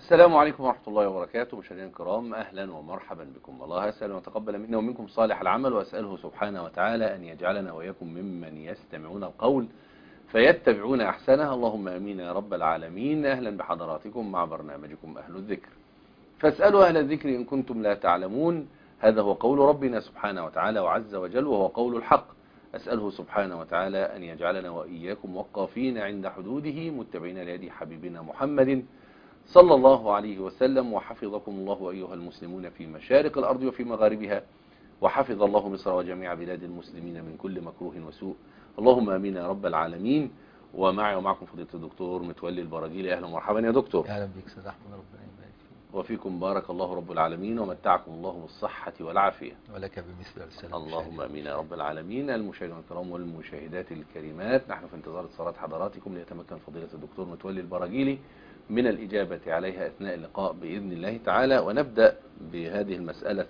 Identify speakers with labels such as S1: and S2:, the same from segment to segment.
S1: السلام عليكم ورحمة الله وبركاته. مشاهدينا الكرام، أهلا ومرحبا بكم. الله أسأل أن يتقبل منا ومنكم صالح العمل، وأسأله سبحانه وتعالى أن يجعلنا وإياكم ممن يستمعون القول فيتبعون أحسنه. اللهم آمين يا رب العالمين. أهلا بحضراتكم مع برنامجكم أهل الذكر، فاسألوا أهل الذكر إن كنتم لا تعلمون. هذا هو قول ربنا سبحانه وتعالى وعز وجل، وهو قول الحق. أسأله سبحانه وتعالى أن يجعلنا وإياكم وقافين عند حدوده، متبعين لهدي حبيبنا محمد صلى الله عليه وسلم. وحفظكم الله أيها المسلمون في مشارق الأرض وفي مغاربها، وحفظ الله مصر وجميع بلاد المسلمين من كل مكروه وسوء. اللهم آمين يا رب العالمين. ومعي ومعكم فضيلة الدكتور متولي البراجيلي. أهلا ومرحبا يا دكتور.
S2: أهلا بك سيد أحمد، ربنا يبارك فيك.
S1: وفيكم بارك الله رب العالمين، ومتعكم الله بالصحة والعافية.
S2: ولك بمثل السلام.
S1: اللهم آمين يا رب العالمين. المشاهدين الكرام والمشاهدات الكريمات، نحن في انتظار اتصالات حضراتكم ليتمكن فضيلة الدكتور متولي البراجيلي من الإجابة عليها أثناء اللقاء بإذن الله تعالى. ونبدأ بهذه المسألة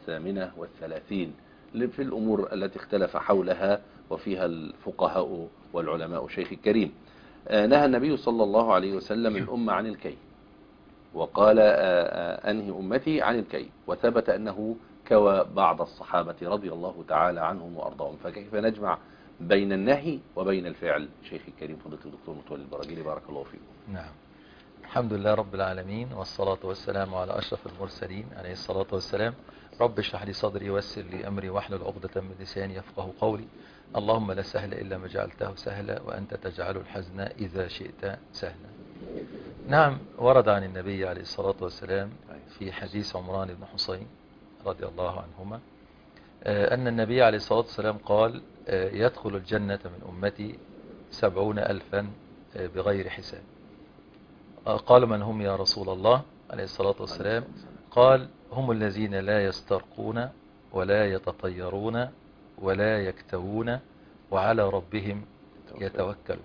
S1: 38 في الأمور التي اختلف حولها وفيها الفقهاء والعلماء. شيخ الكريم، نهى النبي صلى الله عليه وسلم الأمة عن الكي، وقال أنهي أمتي عن الكي، وثبت أنه كوى بعض الصحابة رضي الله تعالى عنهم وأرضاهم. فكيف نجمع بين النهي وبين الفعل؟ شيخ الكريم فضيلة الدكتور متولي البراجيلي، بارك الله فيكم.
S2: نعم، الحمد لله رب العالمين، والصلاة والسلام على أشرف المرسلين عليه الصلاة والسلام. رب اشرح لي صدري ويسر لي أمري واحلل عقدة من لساني يفقه قولي. اللهم لا سهل إلا ما جعلته سهلا، وأنت تجعل الحزن إذا شئت سهلا. نعم، ورد عن النبي عليه الصلاة والسلام في حديث عمران بن حسين رضي الله عنهما أن النبي عليه الصلاة والسلام قال: يدخل الجنة من أمتي 70,000 بغير حساب. قال: من هم يا رسول الله عليه الصلاة والسلام؟ قال: هم الذين لا يسترقون ولا يتطيرون ولا يكتوون وعلى ربهم يتوكلون.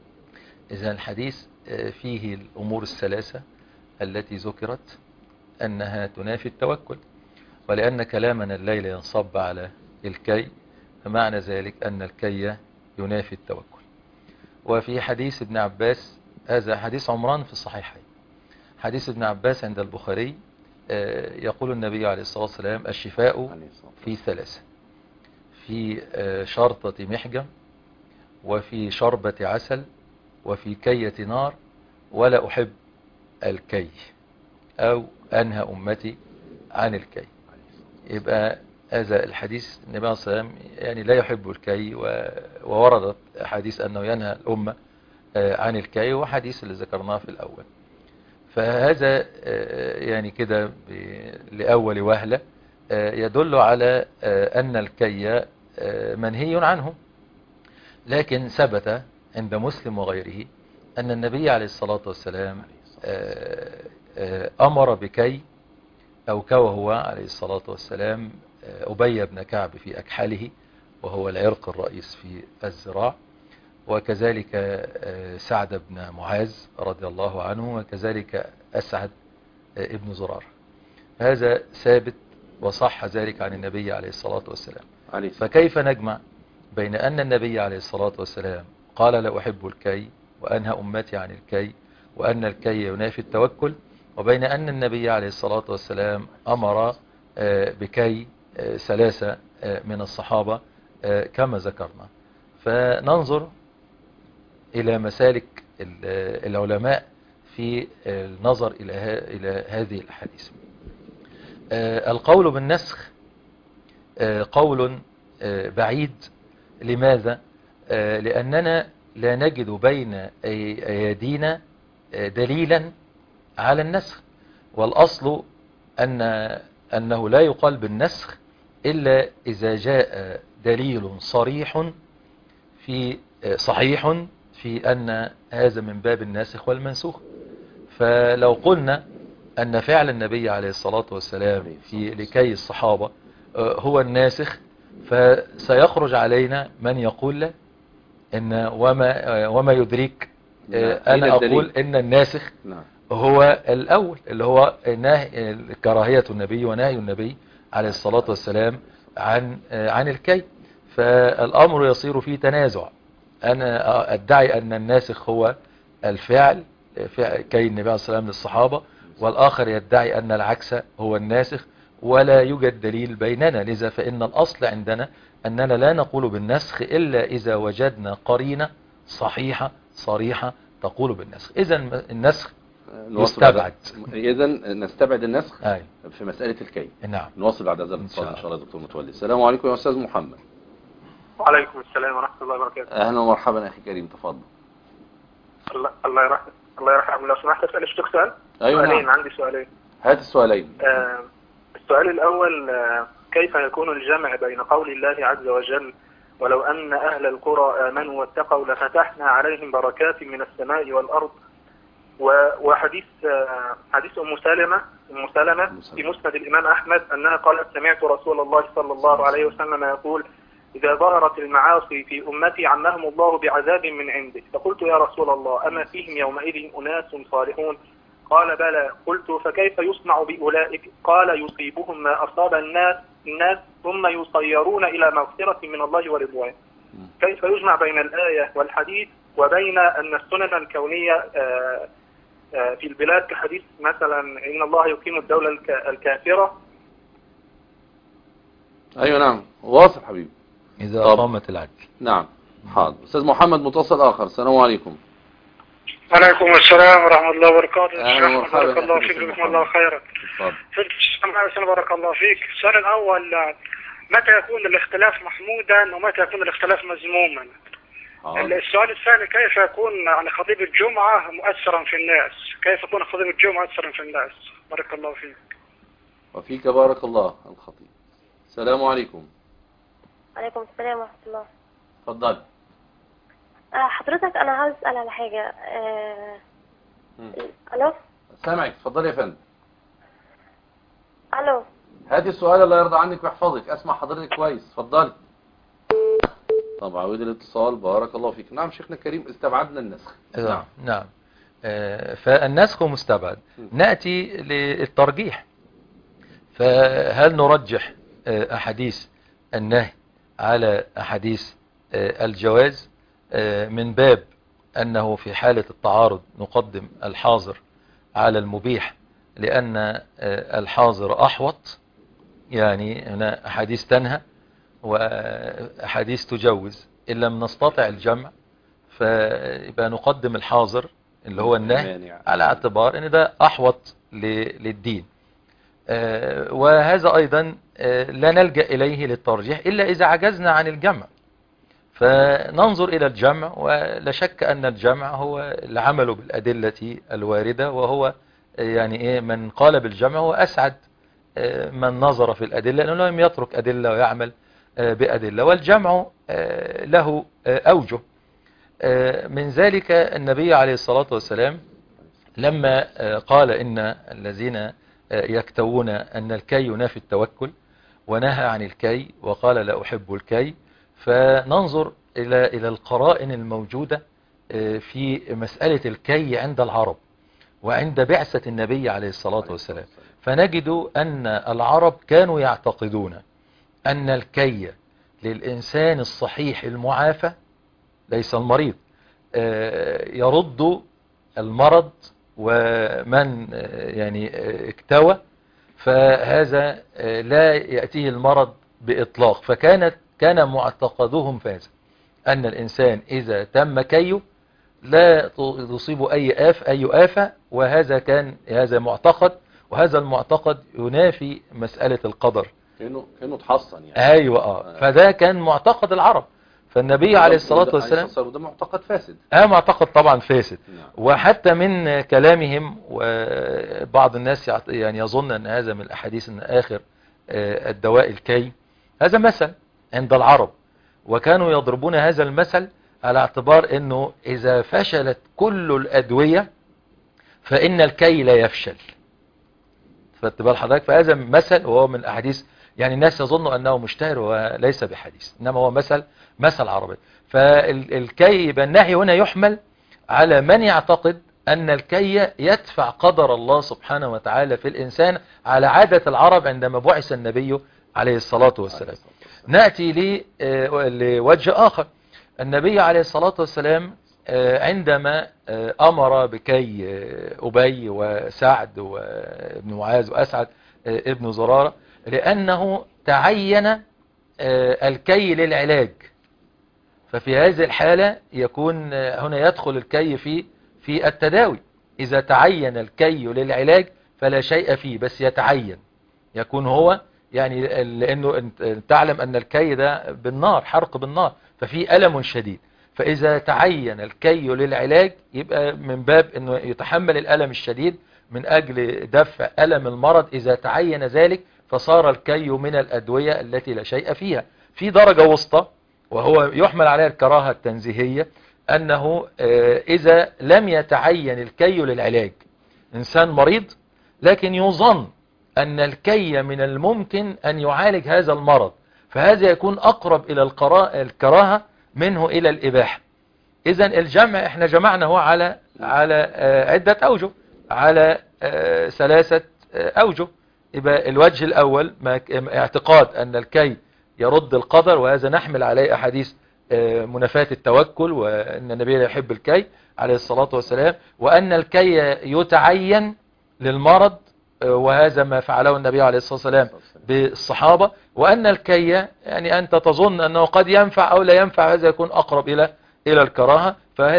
S2: إذا الحديث فيه الأمور الثلاثة التي ذكرت أنها تنافي التوكل، ولأن كلامنا الليلة ينصب على الكي، فمعنى ذلك أن الكي ينافي التوكل. وفي حديث ابن عباس، هذا حديث عمران في الصحيحين، حديث ابن عباس عند البخاري، يقول النبي عليه الصلاة والسلام: الشفاء في ثلاثة: في شرطة محجم، وفي شربة عسل، وفي كية نار، ولا أحب الكي، أو أنهى أمتي عن الكي. يبقى هذا الحديث النبي عليه الصلاة والسلام يعني لا يحب الكي، ووردت حديث أنه ينهى الأمة عن الكي، وحديث اللي ذكرناه في الأول. فهذا يعني كده لأول وهلة يدل على أن الكي منهي عنه. لكن ثبت عند مسلم وغيره أن النبي عليه الصلاة والسلام أمر بكي، أو كوى هو عليه الصلاة والسلام أبي بن كعب في أكحله، وهو العرق الرئيس في الذراع، وكذلك سعد بن معاذ رضي الله عنه، وكذلك أسعد ابن زرار. هذا ثابت وصح ذلك عن النبي عليه الصلاة والسلام. فكيف نجمع بين أن النبي عليه الصلاة والسلام قال: لا أحب الكي وأنهى أمتي عن الكي، وأن الكي ينافي التوكل، وبين أن النبي عليه الصلاة والسلام أمر بكي ثلاثة من الصحابة كما ذكرنا؟ فننظر إلى مسالك العلماء في النظر إلى هذه الأحاديث. القول بالنسخ قول بعيد. لماذا؟ لأننا لا نجد بين أيدينا دليلا على النسخ، والأصل أنه لا يقال بالنسخ إلا إذا جاء دليل صحيح في أن هذا من باب الناسخ والمنسوخ. فلو قلنا أن فعل النبي عليه الصلاة والسلام في لكي الصحابة هو الناسخ، فسيخرج علينا من يقول لا، إن وما يدريك. أنا أقول إن الناسخ هو الأول، اللي هو كراهية النبي ونهي النبي عليه الصلاة والسلام عن الكي. فالأمر يصير فيه تنازع. أنا أدعي أن الناسخ هو الفعل، كي النبي عليه الصلاة والسلام للصحابة، والآخر يدعي أن العكس هو الناسخ، ولا يوجد دليل بيننا. لذا فإن الأصل عندنا أننا لا نقول بالنسخ إلا إذا وجدنا قرينة صحيحة صريحة تقول بالنسخ. إذا النسخ يستبعد.
S1: إذا نستبعد النسخ
S2: أي.
S1: في مسألة الكي.
S2: نعم.
S1: نواصل بعد هذا الاتصال إن شاء الله دكتور متولي. السلام عليكم يا أستاذ محمد.
S3: وعليكم السلام ورحمة الله وبركاته.
S1: أهلا ومرحبا أخي كريم، تفضل.
S3: الله يرحم. لو سمحت أسأل الشيخ سؤال؟
S1: أيوة
S3: سؤالين.
S1: نعم.
S3: عندي سؤالين.
S1: هات السؤالين.
S3: السؤال الأول، كيف يكون الجمع بين قول الله عز وجل ولو أن أهل القرى آمنوا واتقوا لفتحنا عليهم بركات من السماء والأرض، وحديث حديث أم سلمة في مسند الإمام أحمد أنها قالت سمعت رسول الله صلى الله عليه وسلم يقول إذا ظهرت المعاصي في أمتي عمهم الله بعذاب من عنده، فقلت يا رسول الله أما فيهم يومئذ أناس صالحون؟ قال بلى. قلت فكيف يصنع بأولئك؟ قال يصيبهم ما أصاب الناس ثم يصيرون إلى مغفرة من الله ورضوانه. كيف يجمع بين الآية والحديث وبين أن السنن الكونية في البلاد كحديث مثلا إن الله يقيم الدولة الكافرة؟
S1: أيوة نعم، واصل حبيبي.
S2: إذا قامت العدل.
S1: نعم حاضر. أستاذ محمد متصل آخر. السلام عليكم.
S3: وعليكم السلام ورحمة الله وبركاته.
S1: بارك
S3: الله فيك، جزاكم الله خيرا. بارك الله فيك. السؤال الأول، متى يكون الاختلاف محمودا ومتى يكون الاختلاف مذموما؟ السؤال الثاني، كيف يكون يعني خطيب الجمعة مؤثرا في الناس؟ كيف يكون خطيب الجمعة مؤثرا في الناس؟ بارك الله فيك.
S1: وفيك بارك الله الخطيب. السلام عليكم.
S4: عليكم السلام ورحمة الله.
S1: اتفضل.
S4: حضرتك أنا عاوز أسأل على حاجة. ألو.
S1: سامعك، اتفضل يا فندم.
S4: ألو.
S1: هاتي السؤال الله يرضى عنك ويحفظك، أسمع حضرتك كويس، اتفضلي. طب عود الاتصال. بارك الله فيك. نعم شيخنا الكريم، استبعدنا النسخ.
S2: نعم. فالنسخ مستبعد. نأتي للترجيح. فهل نرجح أحاديث النهي على أحاديث الجواز من باب أنه في حالة التعارض نقدم الحاضر على المبيح لأن الحاظر أحوط؟ يعني هنا أحاديث تنهى وأحاديث تجوز، إن لم نستطع الجمع فيبقى نقدم الحاظر اللي هو النهي على اعتبار أن ده أحوط للدين. وهذا أيضا لا نلجأ إليه للترجيح إلا إذا عجزنا عن الجمع، فننظر إلى الجمع. ولا شك أن الجمع هو العمل بالأدلة الواردة، وهو يعني إيه من قال بالجمع هو أسعد من نظر في الأدلة، لأنه لم يترك أدلة ويعمل بأدلة. والجمع له أوجه، من ذلك النبي عليه الصلاة والسلام لما قال إن الذين يكتوون أن الكي ينافي التوكل ونهى عن الكي وقال لا أحب الكي، فننظر إلى القرائن الموجودة في مسألة الكي عند العرب وعند بعثة النبي عليه الصلاة والسلام، فنجد أن العرب كانوا يعتقدون أن الكي للإنسان الصحيح المعافى ليس المريض، يرد المرض، ومن يعني اكتوى فهذا لا يأتيه المرض بإطلاق. كان معتقدهم فهذا أن الإنسان إذا تم كيه لا تصيب أي آفة، وهذا كان هذا معتقد، وهذا المعتقد ينافي مسألة القدر،
S1: كأنه تحصن يعني.
S2: أيوة. فده كان معتقد العرب، فالنبي عليه الصلاة والسلام
S1: ده معتقد فاسد.
S2: معتقد طبعا فاسد.
S1: نعم.
S2: وحتى من كلامهم، وبعض الناس يعني يظن أن هذا من الأحاديث أن آخر الدواء الكي، هذا مثل عند العرب، وكانوا يضربون هذا المثل على اعتبار أنه إذا فشلت كل الأدوية فإن الكي لا يفشل. فاتبال حضرتك، فهذا مثل وهو من الأحاديث، يعني الناس يظن أنه مشتهر وليس بحديث، إنما هو مثل عربي. فالكي يبقى النهي هنا يحمل على من يعتقد أن الكي يدفع قدر الله سبحانه وتعالى في الإنسان على عادة العرب عندما بعث النبي عليه الصلاة والسلام. نأتي لوجه آخر. النبي عليه الصلاة والسلام عندما أمر بكي أبي وسعد وابن معاذ وأسعد ابن زرارة، لأنه تعين الكي للعلاج. ففي هذه الحالة يكون هنا يدخل الكي في التداوي. إذا تعين الكي للعلاج فلا شيء فيه، بس يتعين يكون هو يعني، لأنه تعلم أن الكي ده بالنار، حرق بالنار، ففي ألم شديد. فإذا تعين الكي للعلاج يبقى من باب أنه يتحمل الألم الشديد من أجل دفع ألم المرض. إذا تعين ذلك فصار الكي من الأدوية التي لا شيء فيها. في درجة وسطى وهو يحمل عليها الكراهة التنزيهية، أنه إذا لم يتعين الكي للعلاج، إنسان مريض لكن يظن أن الكي من الممكن أن يعالج هذا المرض، فهذا يكون أقرب إلى الكراهة منه إلى الإباحة. إذن الجمع احنا جمعنا هو على عدة أوجه، على 3 أوجه. يبقى الوجه الأول اعتقاد أن الكي يرد القدر، وهذا نحمل عليه أحاديث منافاة التوكل، وأن النبي لا يحب الكي عليه الصلاة والسلام، وأن الكي يتعين للمرض، وهذا ما فعله النبي عليه الصلاة والسلام بالصحابة. وأن الكي يعني أنت تظن أنه قد ينفع أو لا ينفع، هذا يكون أقرب إلى الكراهة.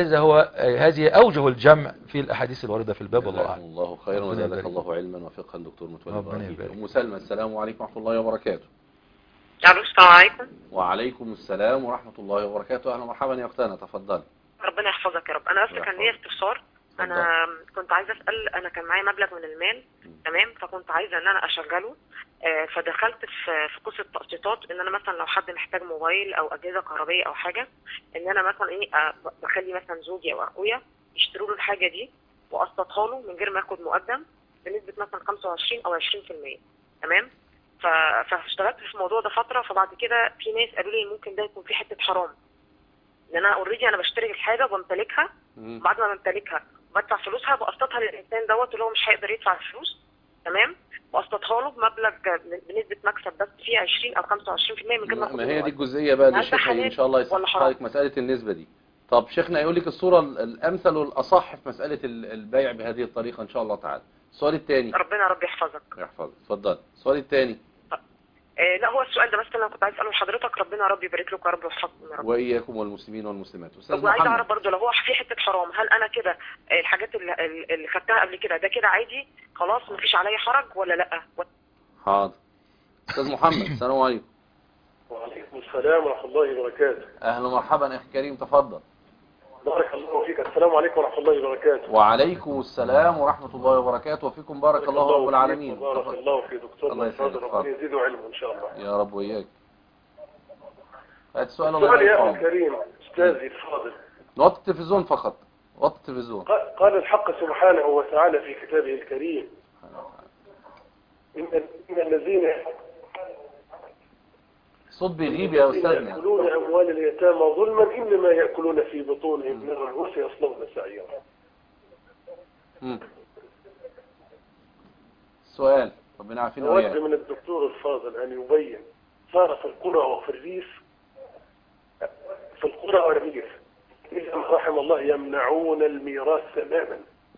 S2: هذه أوجه الجمع في الأحاديث الواردة في الباب. والله أعلم.
S1: الله خيرا وزادك الله علما وفقها دكتور متولي إبراهيم. أم سلمى، السلام عليكم ورحمة الله وبركاته.
S5: السلام عليكم.
S1: وعليكم السلام ورحمة الله وبركاته. أهلا ومرحبا يا أختنا، تفضلي.
S5: ربنا يحفظك يا رب. أنا أصلا كان ليا استفسار. أنا كنت عايزة أسأل، أنا كان معايا مبلغ من المال، تمام، فكنت عايزة إن أنا أشغله. فدخلت في قصة تقسيطات، إن أنا مثلا لو حد محتاج موبايل أو أجهزة كهربائية أو حاجة، إن أنا مثلا بخلي مثلا زوجي أو أخويا يشتروا له الحاجة دي وأقسطها له من غير ما ياخد مقدم بنسبة مثلا 25 أو 20%، تمام. فاشتغلت في الموضوع ده فترة. فبعد كده في ناس قالوا لي ممكن ده يكون في حتة حرام، ان انا اوريدي انا بشتري الحاجة وبمتلكها، بعد ما بمتلكها بدفع فلوسها بقسطها للانسان دوت اللي هو مش هيقدر يدفع الفلوس، تمام، وقسطها له بمبلغ بنسبة مكسب بس فيه 20 او 25% من غير
S1: ما هي دي الجزئية بقى اللي الشيخ ان شاء الله يصحح لك مسألة النسبة دي. طب شيخنا يقول لك الصورة الامثل والاصح في مسألة البيع بهذه الطريقة ان شاء الله تعالى. السؤال الثاني.
S5: ربنا رب يحفظك.
S1: يحفظك، اتفضل. السؤال الثاني.
S5: لا هو السؤال ده بس انا كنت عايز اساله لحضرتك. ربنا رب يبارك لك يا رب ويحفظكم يا رب.
S1: واياكم والمسلمين والمسلمات. استاذ محمد،
S5: وعايز اعرف برضه لو هو في حته حرام، هل انا كده الحاجات اللي خدتها قبل كده ده كده عادي خلاص مفيش عليا حرج ولا لا؟
S1: حاضر. استاذ محمد، السلام عليكم.
S6: وعليكم السلام ورحمه الله وبركاته.
S1: اهلا ومرحبا اخي كريم، تفضل.
S6: بارك الله فيك. السلام عليكم ورحمه الله وبركاته.
S1: وعليكم السلام ورحمه الله وبركاته، وفيكم بارك الله رب العالمين.
S6: بارك الله في دكتور
S1: الله
S6: محمد، ربنا يزيده علما ان شاء الله
S1: يا رب وإياك. هات السؤال.
S6: الله يا اخي الكريم استاذي الفاضل،
S1: وطي التلفزيون فقط، وطي التلفزيون.
S6: قال الحق سبحانه وتعالى في كتابه الكريم: إن الذين
S1: صوت بيغيب يا أستاذنا.
S6: يأكلون أموال اليتامى ظلما إنما يأكلون في بطونهم نارا وسيصلون سعيرا.
S1: السؤال ربنا يعافينا
S6: وياك. أود من الدكتور الفاضل أن يبين، صار في القرى وفي الريف، في القرى والريف إلا ما رحم الله يمنعون الميراث تماما.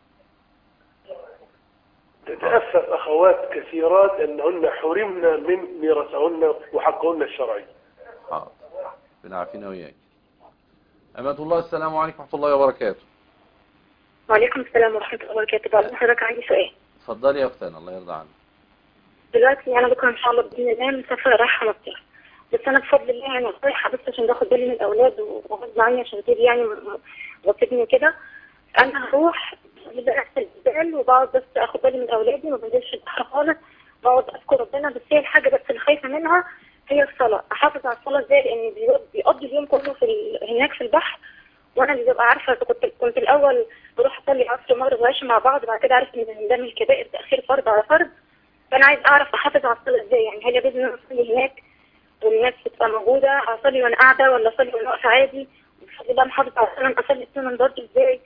S6: تتأثر أخوات كثيرات أنهن حرمنا من ميراثهن وحقهن الشرعي.
S1: ربنا يعافينا وإياك. أمة الله، السلام عليكم ورحمة الله وبركاته.
S4: وعليكم السلام ورحمة الله وبركاته. بعد حضرتك عندي سؤال.
S1: اتفضلي يا أختنا، الله يرضى عنك.
S4: دلوقتي أنا بكرة إن شاء الله بإذن الله مسافرة رايحة مصر، بس أنا بفضل الله يعني رايحة بس عشان باخد بالي من الأولاد وغصب عني عشان تيجي يعني وصيتني كده. أنا هروح بأحسن الجبال وبقعد بس أخد بالي من أولادي، ما بنزلش البحر خالص، بقعد أذكر ربنا. بس هي الحاجة بس اللي خايفة منها هي الصلاة. أحافظ على الصلاة إزاي؟ لأن بيقضي اليوم كله هناك في البحر، وأنا اللي ببقى عارفة. كنت الأول بروح أصلي عصر مغرب وعشاء مع بعض، بعد كده عرفت إن ده من الكبائر تأخير فرض على فرض. فأنا عايز أعرف أحافظ على الصلاة إزاي؟ يعني هل يجوز إن أنا أصلي هناك والناس بتبقى موجودة أصلي وأنا قاعدة، ولا أصلي وأنا واقفة عادي؟ بفضل الله محافظة على السنن، أصلي السنن برضه إزاي؟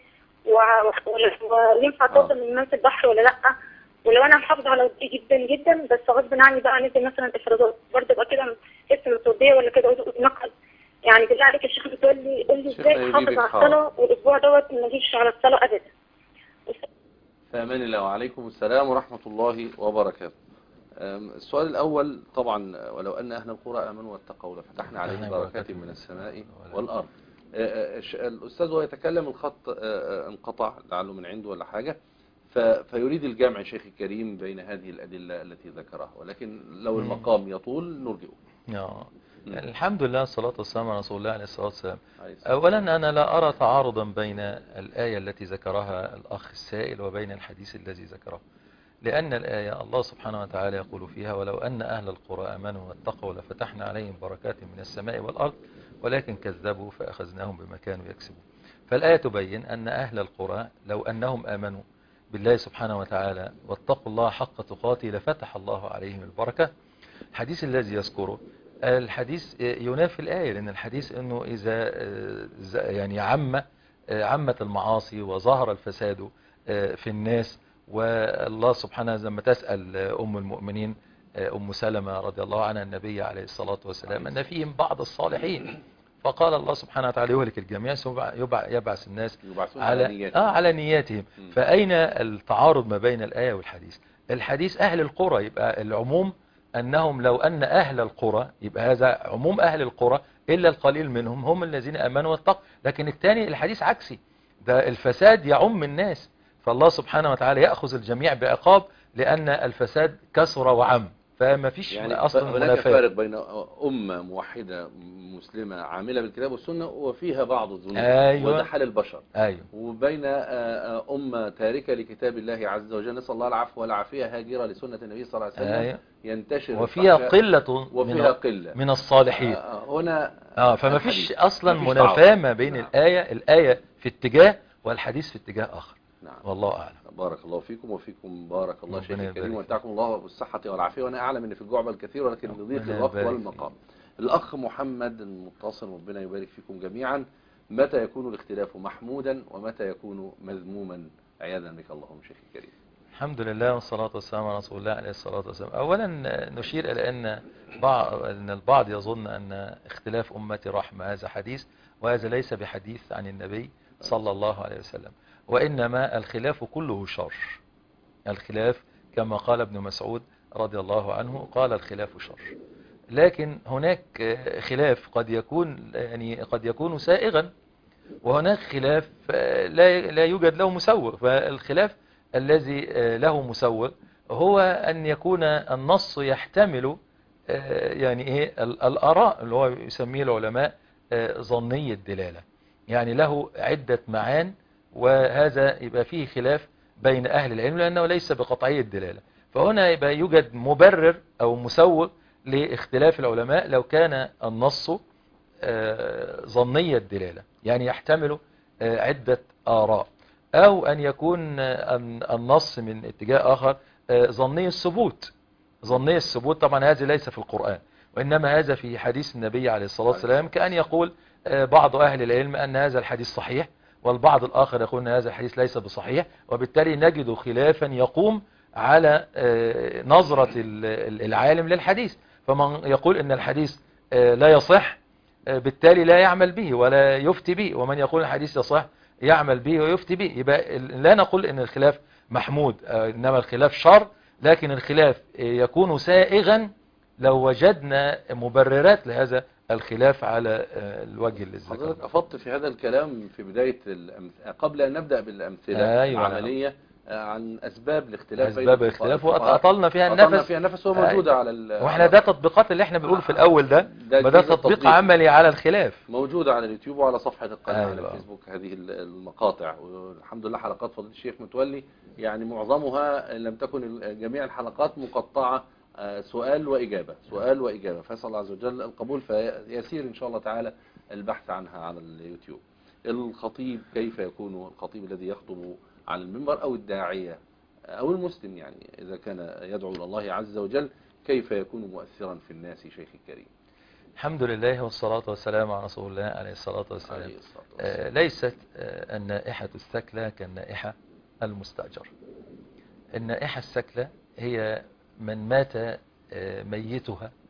S4: وينفع توصل من الناس البحر ولا لأ؟ ولو أنا محافظة على ودي جدا جدا بس غصب عني بقى نزل مثلا إفرازات، برضه بقى كده لسه متوضية ولا كده ونقعد يعني بالله عليك يا شيخ بتقول لي قول لي ازاي
S1: شيخنا
S4: احافظ
S1: يجيبك
S4: على
S1: حاضر.
S4: الصلاه والاسبوع دوت ما اجيش على الصلاه ابدا.
S1: فأمان الله وعليكم السلام ورحمة الله وبركاته. السؤال الأول طبعا، ولو أن أهل القرى آمنوا واتقوا لفتحنا عليهم بركات من السماء والأرض. الأستاذ وهو يتكلم الخط انقطع لعله من عنده ولا حاجة، فيريد الجمع شيخ الكريم بين هذه الأدلة التي ذكرها، ولكن لو المقام يطول نرجئه.
S2: الحمد لله الصلاة والسلام على رسول الله عليه الصلاة والسلام.
S1: عليه الصلاة
S2: أولا أنا لا أرى تعارضا بين الآية التي ذكرها الأخ السائل وبين الحديث الذي ذكره، لأن الآية الله سبحانه وتعالى يقول فيها ولو أن أهل القرى آمنوا واتقوا لفتحنا عليهم بركات من السماء والأرض ولكن كذبوا فأخذناهم بما كانوا يكسبون. فالآية تبين أن أهل القرى لو أنهم آمنوا بالله سبحانه وتعالى واتقوا الله حق تقاته لفتح الله عليهم البركة. الحديث الذي يذكره الحديث ينافي الآية، لأن الحديث أنه إذا يعني عمت المعاصي وظهر الفساد في الناس، والله سبحانه لما تسأل أم المؤمنين أم سلمة رضي الله عنها النبي عليه الصلاة والسلام أن فيهم بعض الصالحين، فقال الله سبحانه وتعالى يهلك الجميع ثم يبعث الناس على نياتهم. فأين التعارض ما بين الآية والحديث؟ الحديث أهل القرى، يبقى العموم أنهم لو أن أهل القرى، يبقى هذا عموم أهل القرى إلا القليل منهم هم الذين آمنوا واتقوا. لكن الثاني الحديث عكسي، ده الفساد يعم الناس، فالله سبحانه وتعالى يأخذ الجميع بعقاب لأن الفساد كثر وعم، فما فيش
S1: يعني
S2: أصلا
S1: هناك
S2: منافاة.
S1: فارق بين أمة موحدة مسلمة عاملة بالكتاب والسنة وفيها بعض الذنوب،
S2: أيوة.
S1: وده حال البشر.
S2: أيوة.
S1: وبين أمة تاركة لكتاب الله عز وجل، نسأل الله العفو والعافية، هاجرة لسنة النبي صلى الله عليه وسلم.
S2: أيوة.
S1: ينتشر
S2: وفيها قلة من الصالحين.
S1: هنا
S2: فما فيش أصلا
S1: مفيش
S2: منافاة
S1: تعارض.
S2: ما بين الآية في اتجاه والحديث في اتجاه آخر.
S1: نعم.
S2: والله أعلم.
S1: بارك الله فيكم وفيكم، بارك الله شيخ
S2: ربنا
S1: الكريم
S2: يبارك
S1: ومتعكم الله بالصحة والعافية. وأنا أعلم أن في الجعبة الكثير، ولكن نضيق
S2: ربنا
S1: الوقت
S2: يبارك
S1: والمقام. الأخ محمد المتصل، ربنا يبارك فيكم جميعا. متى يكون الاختلاف محمودا ومتى يكون مذموما عياذا بك اللهم شيخ الكريم؟
S2: الحمد لله والصلاة والسلام على رسول الله عليه الصلاة والسلام. أولا نشير إلى أن البعض يظن أن اختلاف أمتي رحمة، هذا حديث، وهذا ليس بحديث عن النبي صلى الله عليه وسلم، وإنما الخلاف كله شر. الخلاف كما قال ابن مسعود رضي الله عنه قال الخلاف شر. لكن هناك خلاف قد يكون سائغا، وهناك خلاف لا يوجد له مسوغ. فالخلاف الذي له مسوغ هو أن يكون النص يحتمل يعني ايه الآراء، اللي هو يسميه العلماء ظني الدلالة، يعني له عدة معان، وهذا يبقى فيه خلاف بين أهل العلم لأنه ليس بقطعي الدلالة. فهنا يبقى يوجد مبرر أو مسوغ لاختلاف العلماء لو كان النص ظني الدلالة، يعني يحتمل عدة آراء، أو أن يكون النص من اتجاه آخر ظني الثبوت. ظني الثبوت طبعا هذا ليس في القرآن، وإنما هذا في حديث النبي عليه الصلاة والسلام، كأن يقول بعض أهل العلم أن هذا الحديث صحيح، والبعض الآخر يقول أن هذا الحديث ليس بصحيح، وبالتالي نجد خلافا يقوم على نظرة العالم للحديث. فمن يقول أن الحديث لا يصح بالتالي لا يعمل به ولا يفتي به، ومن يقول الحديث يصح يعمل به ويفتي به. يبقى لا نقول ان الخلاف محمود، انما الخلاف شر، لكن الخلاف يكون سائغا لو وجدنا مبررات لهذا الخلاف على الوجه اللي ذكرناه.
S1: حضرتك أفضت في هذا الكلام في بداية قبل أن نبدأ بالأمثلة العملية عن أسباب الاختلاف
S2: وأطلنا فيها
S1: النفس وموجودة على
S2: واحنا ده تطبيقات اللي احنا بنقول في الأول ده تطبيق عملي على الخلاف،
S1: موجودة على اليوتيوب وعلى صفحة القناة على الفيسبوك هذه المقاطع. والحمد لله حلقات فضيلة الشيخ متولي يعني معظمها لم تكن جميع الحلقات مقطعة سؤال وإجابة سؤال وإجابة، فأسأل الله عز وجل القبول، فيسير إن شاء الله تعالى البحث عنها على اليوتيوب. الخطيب كيف يكون الخطيب الذي يخطب على المنبر أو الداعية أو المسلم، يعني إذا كان يدعو إلى الله عز وجل، كيف يكون مؤثرا في الناس شيخ الكريم؟
S2: الحمد لله والصلاة والسلام على رسول الله عليه الصلاة والسلام. ليست النائحة الثكلى كالنائحة المستأجر. النائحة الثكلى هي من مات ميتها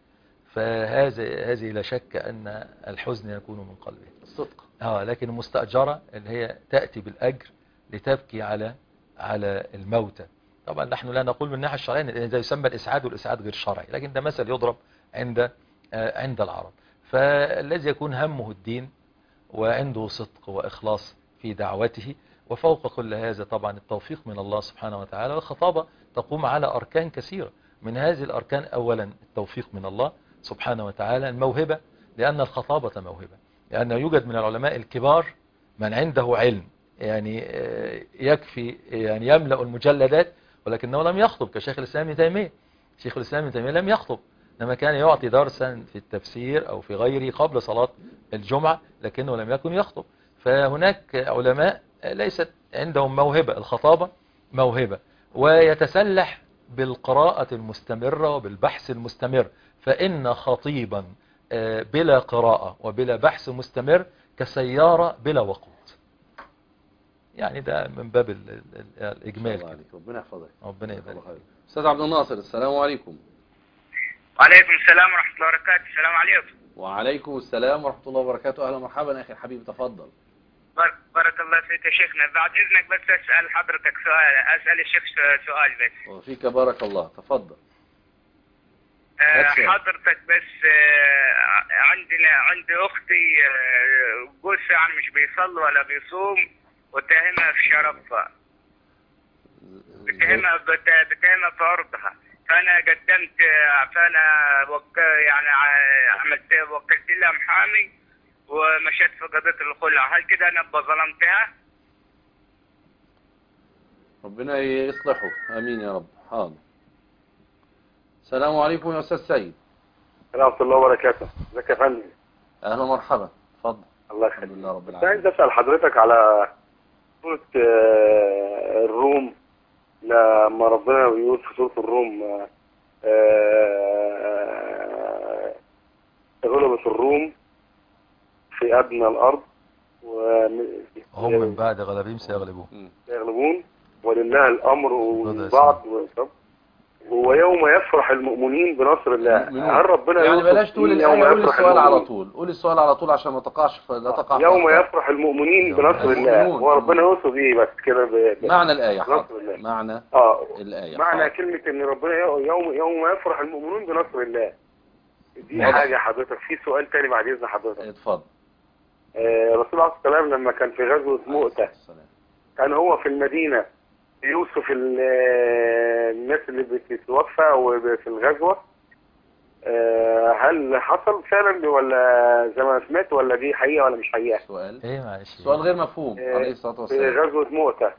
S2: فهذه لا شك أن الحزن يكون من قلبه
S1: الصدق.
S2: لكن المستأجرة اللي هي تأتي بالأجر لتبكي على الموتى. طبعا نحن لا نقول من الناحية الشرعية إذا يسمى الإسعاد والإسعاد غير شرعي، لكن ده مثل يضرب عند العرب. فالذي يكون همه الدين وعنده صدق وإخلاص في دعوته، وفوق كل هذا طبعا التوفيق من الله سبحانه وتعالى. والخطابة تقوم على أركان كثيرة، من هذه الأركان أولا التوفيق من الله سبحانه وتعالى، الموهبة، لأن الخطابة موهبة، لأنه يوجد من العلماء الكبار من عنده علم يعني يكفي يعني يملأ المجلدات ولكنه لم يخطب، كشيخ الإسلام ابن تيمية. شيخ الإسلام ابن تيمية لم يخطب، لما كان يعطي درسا في التفسير أو في غيره قبل صلاة الجمعة، لكنه لم يكن يخطب. فهناك علماء ليست عندهم موهبة، الخطابة موهبة، ويتسلح بالقراءة المستمرة وبالبحث المستمر، فإن خطيبا بلا قراءة وبلا بحث مستمر كسيارة بلا وقود. يعني ده من باب الإجمال.
S1: ربنا يحفظك.
S2: ربنا يبارك.
S1: أستاذ عبد الناصر، السلام عليكم.
S7: وعليكم السلام ورحمة الله وبركاته. السلام عليكم.
S1: وعليكم السلام ورحمة الله وبركاته. أهلا ومرحبا أخي الحبيب، تفضل.
S7: بارك الله فيك يا شيخنا. بعد إذنك بس أسأل حضرتك سؤال، أسأل الشيخ سؤال بس.
S1: وفيك بارك الله، تفضل.
S7: حضرتك بس عندي أختي جوزها يعني مش بيصلي ولا بيصوم، واتهمها في شرفها، بتهمها في عرضها. فأنا قدمت، يعني وكلت لها محامي ومشيت في قضية الخلع. هل كده أنا ظلمتها؟
S1: ربنا يصلحه، آمين يا رب. حاضر. السلام عليكم يا أستاذ سيد.
S8: ورحمة الله وبركاته. ازيك يا فندم؟
S1: أهلا ومرحبا، اتفضل.
S8: الله يخليك.
S1: الحمد لله رب العالمين.
S8: عايز أسأل حضرتك على سورة الروم، لما ربنا بيقول في سورة الروم غلبت الروم في أدنى الأرض
S2: هم من بعد غلبهم
S8: سيغلبون ولله الأمر من بعد. ويوم يفرح المؤمنين بنصر الله. هل ربنا
S1: يعني بلاش تقول الآية، قول السؤال على طول، قول السؤال على طول عشان ما تقعش لا تقع.
S8: يوم يفرح المؤمنين بنصر الله، وربنا يقصد ايه بس كده
S1: معنى الآية؟ معنى الآية،
S8: معنى كلمة ان ربنا يوم يفرح المؤمنون بنصر الله دي حاجة. حضرتك في سؤال تاني بعد اذن حضرتك.
S1: اتفضل.
S8: الرسول عليه الصلاة والسلام لما كان في غزوة مؤتة، كان هو في المدينة يوصف الناس اللي بتتوفى وفي الغزوة، هل حصل فعلا ولا زي ما سمعت، ولا دي حقيقة ولا مش حقيقة؟
S1: سؤال سؤال غير مفهوم. عليه الصلاة والسلام
S8: في غزوة مؤتة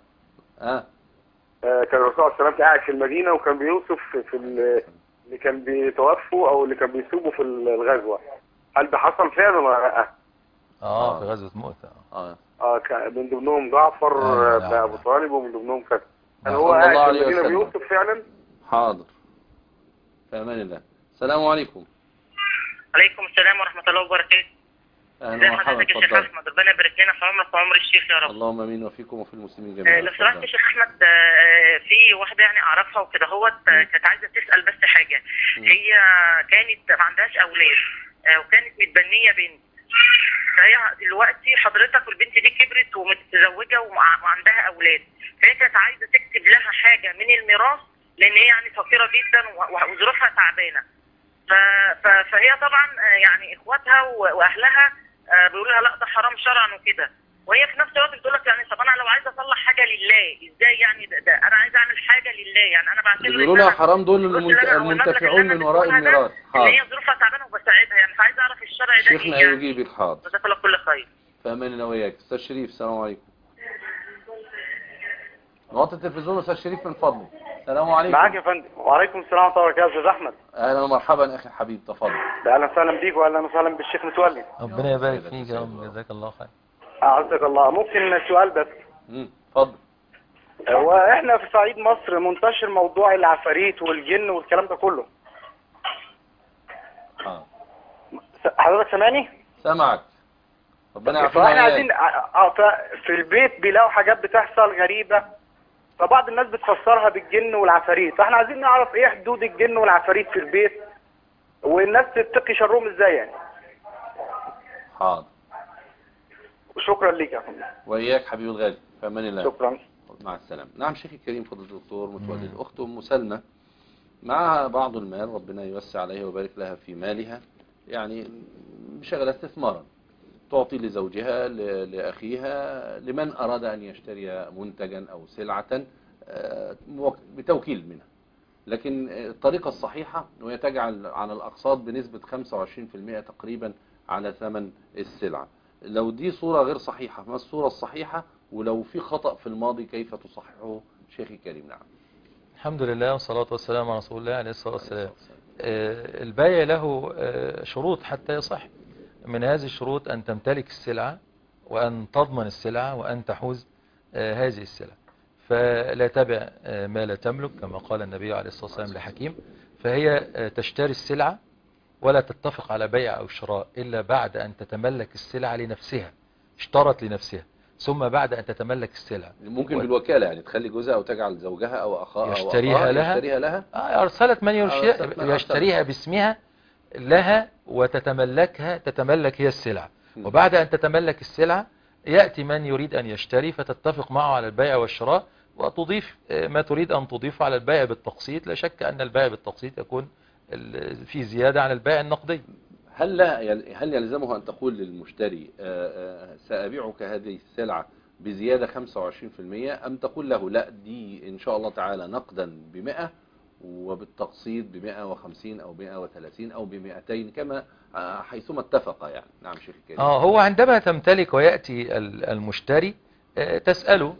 S8: كان الرسول عليه الصلاة والسلام قاعد في المدينة وكان بيوصف في اللي كان بيتوفوا او اللي كان بيسوبوا في الغزوة، هل ده حصل فعلا ولا لا؟
S2: في غزوة مؤتة.
S8: من ضمنهم جعفر بن ابو طالب، ومن ضمنهم كان هو قاعد في المدينة بيوصف فعلا.
S1: حاضر، في امان الله. السلام عليكم.
S7: عليكم السلام ورحمة الله وبركاته.
S1: اهلا ومرحبا.
S7: حضرتك يا شيخ احمد، ربنا يبارك لنا في عمرك وعمر الشيخ يا رب.
S1: اللهم امين، وفيكم وفي المسلمين جميعا.
S7: لو سمحت يا شيخ احمد، في واحده يعني اعرفها وكده كانت عايزه تسال بس حاجه. هي كانت ما عندهاش اولاد وكانت متبنيه بنت، فهي دلوقتي حضرتك والبنت دي كبرت ومتزوجه وعندها اولاد، فهي كانت عايزه تكتب لها حاجه من الميراث لان هي يعني فقيره جدا وظروفها تعبانه. فهي طبعا يعني اخواتها واهلها بيقولوا لها لا ده حرام شرعا وكده، وهي في نفس الوقت بتقول لك يعني طب انا لو عايزه اصلح حاجه لله ازاي؟ يعني ده انا عايزه اعمل حاجه لله، يعني انا بعتبر
S1: اللي بيقولوا لها حرام دول المنتفعون من وراء الميراث.
S7: ان هي ظروفها تعبانه وبساعدها، يعني فعايزه اعرف الشرع ده
S1: شيخنا
S7: ايه.
S1: يجيبك. حاضر،
S7: جزاك الله كل خير.
S1: فامان انا وياك. استاذ شريف، السلام عليكم. نوطي التلفزيون استاذ شريف من فضلك. السلام عليكم.
S9: معاك يا فندم. وعليكم السلام ورحمه الله وبركاته. استاذ احمد،
S1: اهلا ومرحبا اخي الحبيب، تفضل.
S9: اهلا وسهلا بيك واهلا وسهلا بالشيخ متولي.
S2: ربنا يبارك فيك يا رب، جزاك الله خير.
S9: اعزك الله. ممكن سؤال بس؟
S1: اتفضل.
S9: هو احنا في صعيد مصر منتشر موضوع العفاريت والجن والكلام ده كله. حضرتك سامعني؟
S1: سامعك، ربنا يعافينا.
S9: فاحنا عايزين في البيت بيلاقوا حاجات بتحصل غريبة، فبعض الناس بتفسرها بالجن والعفاريت، فاحنا عايزين نعرف ايه حدود الجن والعفاريت في البيت، والناس تتقي شرهم ازاي يعني؟
S1: حاضر.
S9: وشكرا ليك يا فندم.
S1: وإياك حبيبي الغالي، في أمان الله.
S9: شكرا.
S1: مع السلامة. نعم شيخي الكريم فضل الدكتور متولي، الأخت أم سلمى معها بعض المال، ربنا يوسع عليها ويبارك لها في مالها، يعني بشغلة استثمارا تعطي لزوجها لأخيها لمن أراد أن يشتري منتجا أو سلعة بتوكيل منها، لكن الطريقة الصحيحة وهي تجعل على الأقساط بنسبة 25% تقريبا على ثمن السلعة. لو دي صورة غير صحيحة ما الصورة الصحيحة؟ ولو في خطأ في الماضي كيف تصححه شيخي الكريم؟ نعم.
S2: الحمد لله والصلاة والسلام على رسول الله عليه الصلاة والسلام. البيع له شروط حتى يصح. من هذه الشروط أن تمتلك السلعة، وأن تضمن السلعة، وأن تحوز هذه السلعة. فلا تبع ما لا تملك كما قال النبي عليه الصلاة والسلام لحكيم. فهي تشتري السلعة ولا تتفق على بيع أو شراء إلا بعد أن تتملك السلعة لنفسها، اشترت لنفسها، ثم بعد أن تتملك السلعة.
S1: ممكن بالوكالة يعني تخلي جوزها أو تجعل زوجها أو أخاها
S2: يشتريها لها. أرسلت من يشتريها باسمها لها وتتملكها، تتملك هي السلعة. وبعد أن تتملك السلعة يأتي من يريد أن يشتري فتتفق معه على البيع والشراء، وتضيف ما تريد أن تضيف على البيع بالتقسيط. لا شك أن البيع بالتقسيط يكون في زيادة عن البيع النقدي.
S1: هل يلزمه أن تقول للمشتري سأبيعك هذه السلعة بزيادة 25%، أم تقول له لا دي إن شاء الله تعالى نقدا ب100 وبالتقسيط ب150 أو 130 أو ب200 كما حيثما اتفق يعني؟ نعم شيخ الكريم.
S2: هو عندما تمتلك ويأتي المشتري تسأله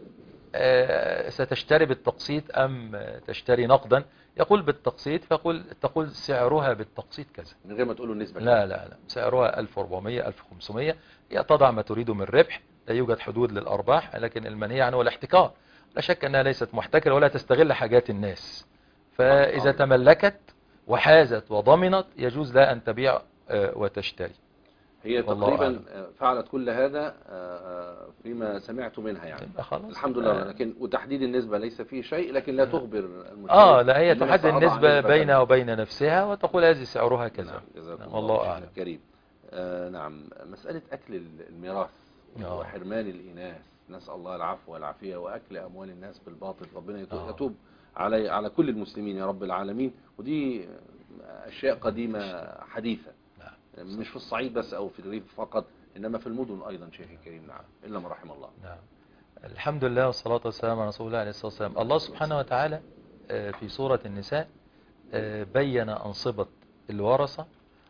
S2: ستشتري بالتقسيط أم تشتري نقدا؟ يقول بالتقسيط، تقول سعرها بالتقسيط كذا
S1: من غير ما تقول له النسبة.
S2: لا سعرها 1400 1500. تضع ما تريده من ربح، لا يوجد حدود للأرباح، لكن المنهي عنه الاحتكار. لا شك أنها ليست محتكرة ولا تستغل حاجات الناس. فإذا تملكت وحازت وضمنت يجوز لها أن تبيع وتشتري.
S1: هي تقريبا فعلت كل هذا فيما سمعت منها يعني. الحمد لله. لكن وتحديد النسبة ليس فيه شيء، لكن لا تخبر المشتري.
S2: لا هي تحدد النسبة بينها وبين نفسها وتقول هذه سعرها كذا.
S1: نعم.
S2: والله أعلم.
S1: كريم. نعم. مسألة أكل الميراث وحرمان الإناث، نسأل الله العفو والعافية، وأكل أموال الناس بالباطل، ربنا يتوب على كل المسلمين يا رب العالمين. ودي أشياء قديمة حديثة، مش في الصعيد بس أو في الريف فقط، إنما في المدن أيضا شيخ الكريم. نعم. إلا ما رحم الله.
S2: نعم. الحمد لله والصلاة والسلام على رسول الله عليه الصلاة والسلام. الله سبحانه وتعالى في سورة النساء بين أنصبة الورثة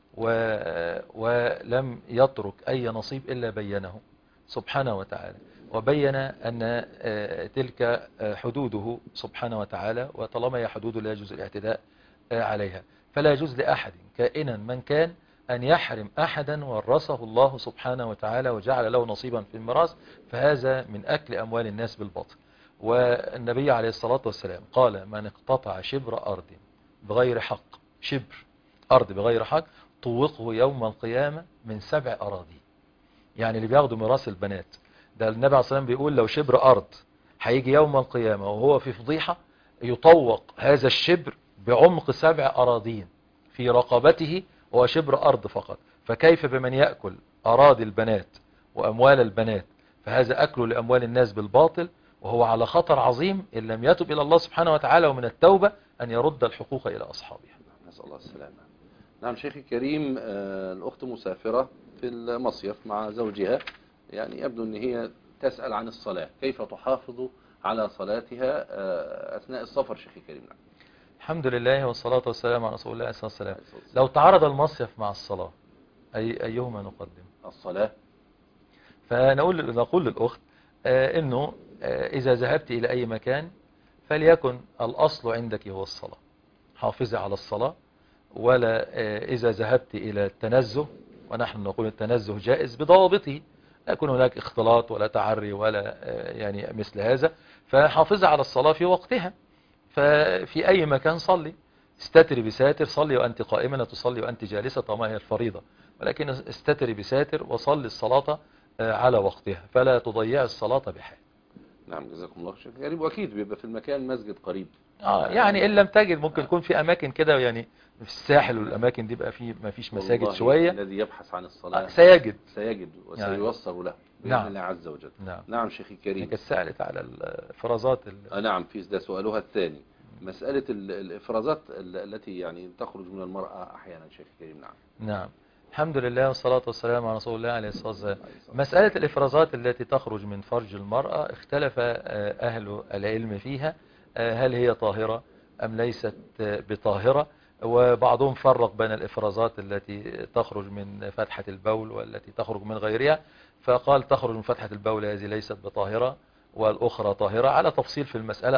S2: ولم يترك أي نصيب إلا بينه سبحانه وتعالى، وبين أن تلك حدوده سبحانه وتعالى، وطالما هي حدود لا يجوز الاعتداء عليها. فلا يجوز لأحد كائنا من كان أن يحرم أحدا ورثه الله سبحانه وتعالى وجعل له نصيبا في الميراث، فهذا من أكل أموال الناس بالباطل. والنبي عليه الصلاة والسلام قال: من اقتطع شبر أرض بغير حق، شبر أرض بغير حق، طوقه يوم القيامة من 7 أراضي. يعني اللي بياخدوا ميراث البنات ده، النبي عليه الصلاة والسلام بيقول لو شبر أرض هيجي يوم القيامة وهو في فضيحة، يطوق هذا الشبر بعمق 7 أراضين في رقبته، هو شبر أرض فقط. فكيف بمن يأكل أراضي البنات وأموال البنات؟ فهذا أكل لأموال الناس بالباطل، وهو على خطر عظيم إن لم يتب إلى الله سبحانه وتعالى، ومن التوبة أن يرد الحقوق إلى أصحابها.
S1: نسأل الله السلامة. نعم شيخي الكريم. الأخت مسافرة في المصيف مع زوجها، يعني يبدو أن هي تسأل عن الصلاة، كيف تحافظ على صلاتها أثناء السفر شيخي الكريم؟ نعم.
S2: الحمد لله والصلاة والسلام على رسول الله صلى الله عليه وسلم. لو تعارض المصيف مع الصلاة أيهما نقدم؟
S1: الصلاة.
S2: فنقول للأخت إنه إذا ذهبت إلى أي مكان فليكن الأصل عندك هو الصلاة، حافظي على الصلاة. ولا إذا ذهبت إلى التنزه، ونحن نقول التنزه جائز بضوابطه، لا يكون هناك اختلاط ولا تعري ولا يعني مثل هذا، فحافظي على الصلاة في وقتها. ففي أي مكان صلي، استتري بساتر، صلي وأنت قائمة، لا تصلي وأنت جالسة، طبعا هي الفريضة، ولكن استتري بساتر وصلي الصلاة على وقتها، فلا تضيع الصلاة بحال.
S1: نعم جزاكم الله خير. يعني واكيد بيبقى في المكان مسجد قريب.
S2: يعني ان لم تجد ممكن يكون في اماكن كده، يعني في الساحل والاماكن دي بقى في ما فيش مساجد شويه.
S1: الذي يبحث عن الصلاه
S2: سيجد
S1: وسييسر له باذن
S2: نعم.
S1: الله عز وجل.
S2: نعم.
S1: نعم شيخي الكريم.
S2: كانت سألت على الافرازات
S1: نعم في ده سؤالها الثاني، مساله الافرازات التي يعني تخرج من المراه احيانا شيخي الكريم. نعم.
S2: نعم الحمد لله والصلاة والسلام على رسول الله عليه الصلاة والسلام. مسألة الإفرازات التي تخرج من فرج المرأة اختلف أهل العلم فيها، هل هي طاهرة أم ليست بطاهرة، وبعضهم فرق بين الإفرازات التي تخرج من فتحة البول والتي تخرج من غيرها، فقال تخرج من فتحة البول هذه ليست بطاهرة والأخرى طاهرة. على تفصيل في المسألة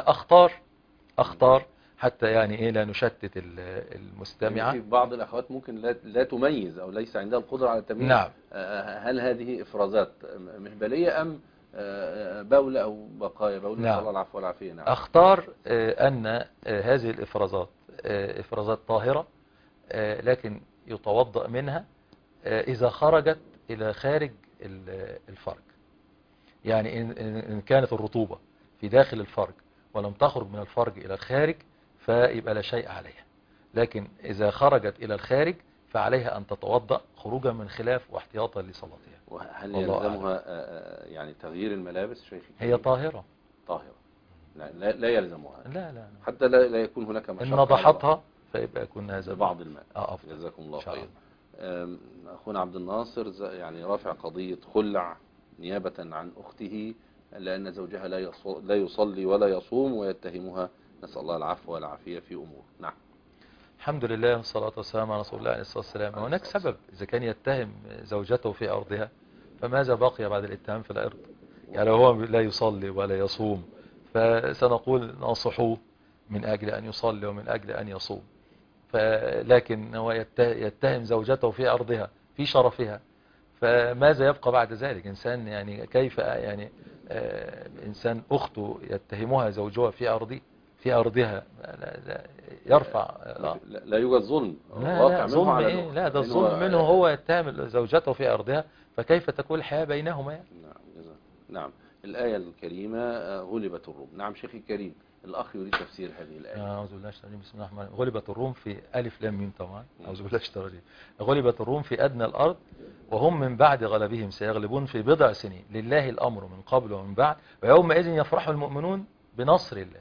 S2: أختار حتى يعني ايه لا نشتت المستمع.
S1: في بعض الاخوات ممكن لا تميز او ليس عندها القدره على التمييز.
S2: نعم.
S1: هل هذه افرازات مهبليه ام بول او بقايا بول؟
S2: نعم.
S1: الله العفو والعافيه. نعم.
S2: اختار ان هذه الافرازات افرازات طاهره، لكن يتوضأ منها اذا خرجت الى خارج الفرج. يعني ان كانت الرطوبه في داخل الفرج ولم تخرج من الفرج الى الخارج فيبقى لا شيء عليها، لكن إذا خرجت إلى الخارج فعليها أن تتوضأ خروجا من خلاف واحتياطا لصلاتها.
S1: وهل يلزمها يعني تغيير الملابس شيخ؟
S2: هي طاهرة.
S1: لا يلزمها.
S2: لا
S1: حتى لا يكون هناك مشقة.
S2: إن نضحتها فيبقى يكون هذا
S1: بعض الماء.
S2: أفضل.
S1: جزاكم الله خير. أخونا عبد الناصر يعني رافع قضية خلع نيابة عن أخته لأن زوجها لا يصلي ولا يصوم ويتهمها، نسأل الله العفو والعافية في أمور. نعم.
S2: الحمد لله والصلاة والسلام على رسول الله عليه الصلاة والسلام. هناك سبب، إذا كان يتهم زوجته في أرضها فماذا بقي بعد الاتهام في الأرض؟ يعني لو هو لا يصلي ولا يصوم فسنقول نصحوه من أجل أن يصلي ومن أجل أن يصوم، لكن هو يتهم زوجته في أرضها في شرفها، فماذا يبقى بعد ذلك؟ إنسان يعني كيف يعني إنسان أخته يتهمها زوجها في أرضها لا يرفع.
S1: لا يوجد ظلم.
S2: لا ظلم إيه؟ لا ده الظلم منه، هو يتهم زوجته في أرضها، فكيف تكون الحياة بينهما يعني؟
S1: نعم. الآية الكريمة غلبت الروم. نعم شيخي الكريم، الأخ يريد تفسير هذه الآية.
S2: أعوذ بالله الشيطان بسم الله الرحمن الرحيم. غلبت الروم في ألف لام ميم طبعا. أعوذ بالله الشيطان الرجيم. غلبت الروم في أدنى الأرض وهم من بعد غلبهم سيغلبون في بضع سنين، لله الأمر من قبل ومن بعد ويومئذ يفرح المؤمنون بنصر الله.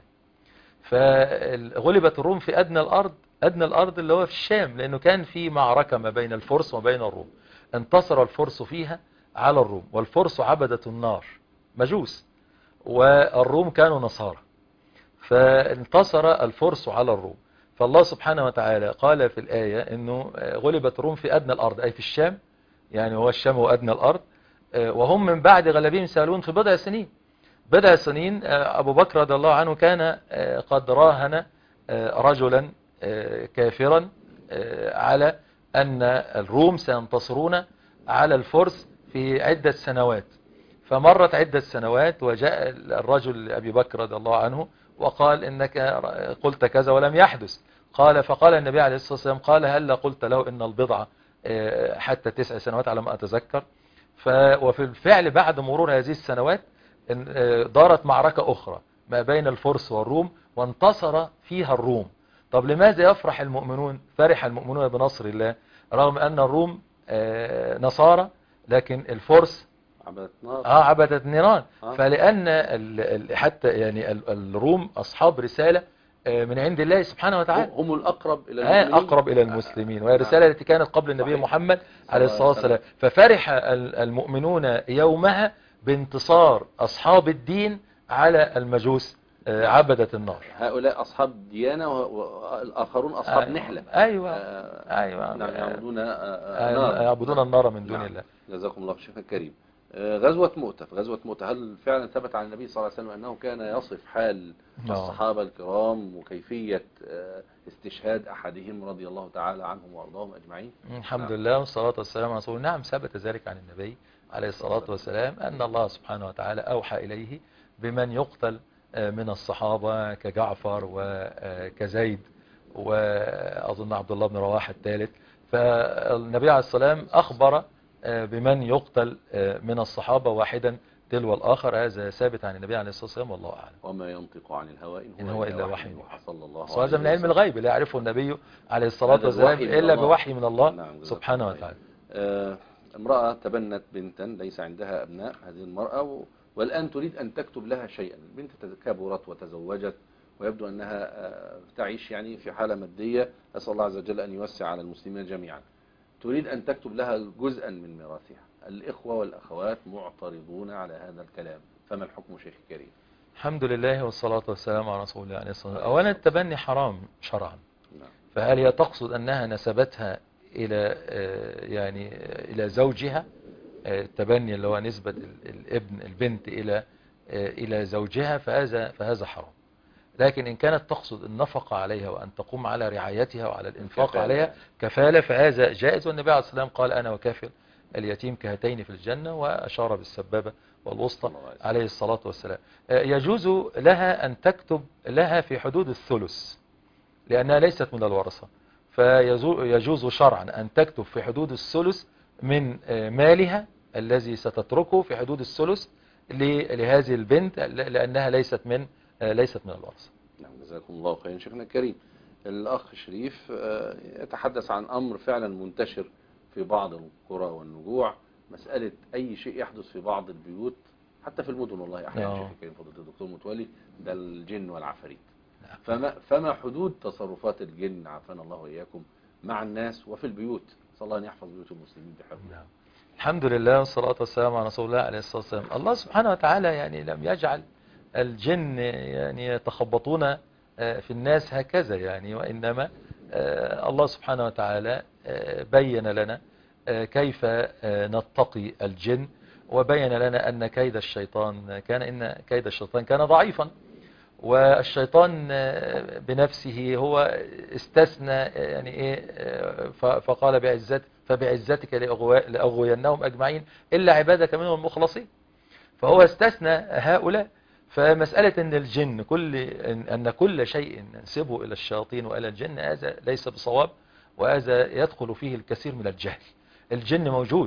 S2: فغلبت الروم في أدنى الأرض اللي هو في الشام، لأنه كان في معركة ما بين الفرس وبين الروم، انتصر الفرس فيها على الروم، والفرس عبدة النار مجوس والروم كانوا نصارى، فانتصر الفرس على الروم. فالله سبحانه وتعالى قال في الآية أنه غلبت الروم في أدنى الأرض أي في الشام، يعني هو الشام هو أدنى الأرض، وهم من بعد غلبهم سيغلبون في بضع سنين. أبو بكر رضي الله عنه كان قد راهن رجلا كافرا على أن الروم سينتصرون على الفرس في عدة سنوات، فمرت عدة سنوات وجاء الرجل لأبي بكر رضي الله عنه وقال إنك قلت كذا ولم يحدث. فقال النبي عليه الصلاة والسلام قال هل قلت له إن البضعة حتى 9 سنوات على ما أتذكر. وفي الفعل بعد مرور هذه السنوات دارت معركة أخرى ما بين الفرس والروم وانتصر فيها الروم. طب لماذا يفرح المؤمنون؟ فرح المؤمنون بنصر الله رغم أن الروم نصارى لكن الفرس عبدت نيران. فلأن حتى يعني الروم أصحاب رسالة من عند الله سبحانه وتعالى،
S1: هم الأقرب إلى المسلمين.
S2: أقرب إلى المسلمين، وهي الرسالة التي كانت قبل النبي محمد عليه الصلاة والسلام. ففرح المؤمنون يومها بانتصار أصحاب الدين على المجوس عبدة النار.
S1: هؤلاء أصحاب ديانة والآخرون أصحاب نحلة.
S2: أيوة. يعبدون النار من دون الله.
S1: جزاكم الله شيخنا الكريم. غزوة مؤتة هل فعلا ثبت عن النبي صلى الله عليه وسلم أنه كان يصف حال الصحابة الكرام وكيفية استشهاد أحدهم رضي الله تعالى عنهم وأرضاهم أجمعين؟
S2: الحمد لله والصلاة والسلام على رسول الله. نعم ثبت ذلك عن النبي عليه الصلاة والسلام أن الله سبحانه وتعالى أوحى إليه بمن يقتل من الصحابة كجعفر وكزيد وأظن عبد الله بن رواحة الثالث. فالنبي عليه الصلاة والسلام أخبر بمن يقتل من الصحابة واحدا تلو الآخر. هذا ثابت عن النبي عليه الصلاة والسلام والله أعلم.
S1: وما ينطق عن الهوى
S2: إن هو إلا وحي
S1: يوحى صلى الله عليه
S2: وهذا من علم
S1: وسلم.
S2: الغيب لا يعرفه النبي عليه الصلاة والسلام إلا بوحي من الله. نعم سبحانه وتعالى.
S1: امرأة تبنت بنتا ليس عندها أبناء، هذه المرأة والآن تريد أن تكتب لها شيئا. البنت كبرت وتزوجت ويبدو أنها تعيش يعني في حالة مادية، أسأل الله عز وجل أن يوسع على المسلمين جميعا. تريد أن تكتب لها جزءا من ميراثها. الإخوة والأخوات معترضون على هذا الكلام، فما الحكم شيخ كريم؟
S2: الحمد لله والصلاة والسلام على رسول الله عليه الصلاة والسلام. أولا التبني حرام شرعا، فهل هي تقصد أنها نسبتها إلى يعني إلى زوجها؟ التبني اللي هو نسبة البنت إلى زوجها فهذا حرام. لكن إن كانت تقصد النفقة عليها وأن تقوم على رعايتها وعلى الإنفاق عليها كفالة فهذا جائز. والنبي عليه الصلاة والسلام قال أنا وكافل اليتيم كهاتين في الجنة، وأشار بالسبابة والوسطى عليه الصلاة والسلام. يجوز لها أن تكتب لها في حدود الثلث لأنها ليست من الورثة، فيجوز شرعا أن تكتب في حدود الثلث من مالها الذي ستتركه في حدود الثلث لهذه البنت لأنها ليست من الورثة.
S1: نعم جزاكم الله خيرا شيخنا الكريم. الأخ شريف يتحدث عن أمر فعلا منتشر في بعض القرى والنجوع، مسألة أي شيء يحدث في بعض البيوت حتى في المدن والله أحيانا شيخ الكريم فضيلة الدكتور متولي، ده الجن والعفاريت. فما حدود تصرفات الجن عافانا الله وإياكم مع الناس وفي البيوت؟ صلى الله أن يحفظ بيوت المسلمين بحفظه.
S2: الحمد لله والصلاة والسلام على رسول الله عليه الصلاة والسلام. الله سبحانه وتعالى يعني لم يجعل الجن يعني يتخبطون في الناس هكذا يعني، وإنما الله سبحانه وتعالى بين لنا كيف نتقي الجن، وبين لنا أن كيد الشيطان كان ضعيفا. والشيطان بنفسه هو استثنى يعني ايه، فقال فبعزتك لأغوينهم أجمعين إلا عبادك منهم المخلصين، فهو استثنى هؤلاء. فمسألة أن الجن أن كل شيء ننسبه إلى الشياطين وإلى الجن هذا ليس بصواب، وهذا يدخل فيه الكثير من الجهل. الجن موجود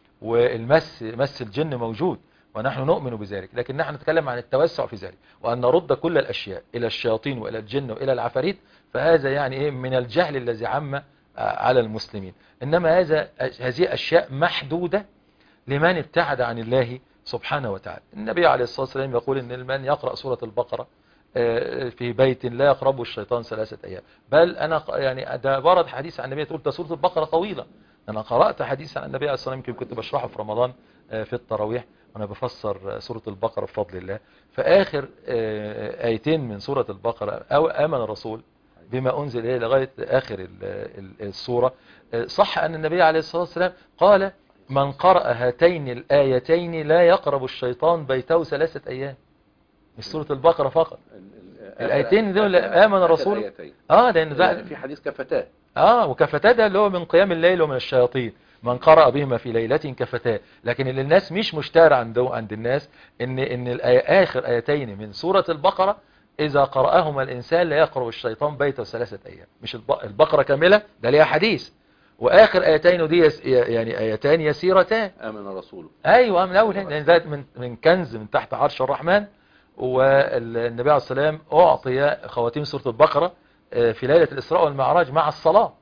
S2: مس الجن موجود ونحن نؤمن بذلك، لكن نحن نتكلم عن التوسع في ذلك وأن نرد كل الأشياء إلى الشياطين وإلى الجن وإلى العفاريت، فهذا يعني إيه من الجهل الذي عم على المسلمين. إنما هذه أشياء محدودة لمن ابتعد عن الله سبحانه وتعالى. النبي عليه الصلاة والسلام يقول إن من يقرأ سورة البقرة في بيت لا يقربه الشيطان 3 أيام. بل أنا يعني ده ورد حديث عن النبي تقول ده سورة البقرة طويلة. أنا قرأت حديث عن النبي عليه الصلاة والسلام يمكن كنت بشرحه في رمضان في التراويح وأنا بفسر سورة البقرة بفضل الله. فآخر آيتين من سورة البقرة أو آمن الرسول بما أنزل إليه لغاية آخر السورة، صح أن النبي عليه الصلاة والسلام قال من قرأ هاتين الآيتين لا يقرب الشيطان بيته 3 أيام. مش سورة البقرة فقط، الآيتين دول آمن الرسول. لأن ده
S1: في حديث كفتاه.
S2: وكفتاه ده اللي هو من قيام الليل ومن الشياطين، من قرأ بهما في ليلة كفتاه. لكن اللي الناس مش مشتهر عند الناس ان آخر آيتين من سورة البقرة إذا قرأهما الإنسان لا يقرب الشيطان بيته 3 أيام. مش البقرة كاملة، ده ليها حديث. وآخر آيتين دي يعني آيتان يسيرتان
S1: آمن رسوله.
S2: أيوة من أول يعني ذات من كنز من تحت عرش الرحمن. والنبي عليه الصلاة والسلام أعطي خواتيم سورة البقرة في ليلة الإسراء والمعراج مع الصلاة،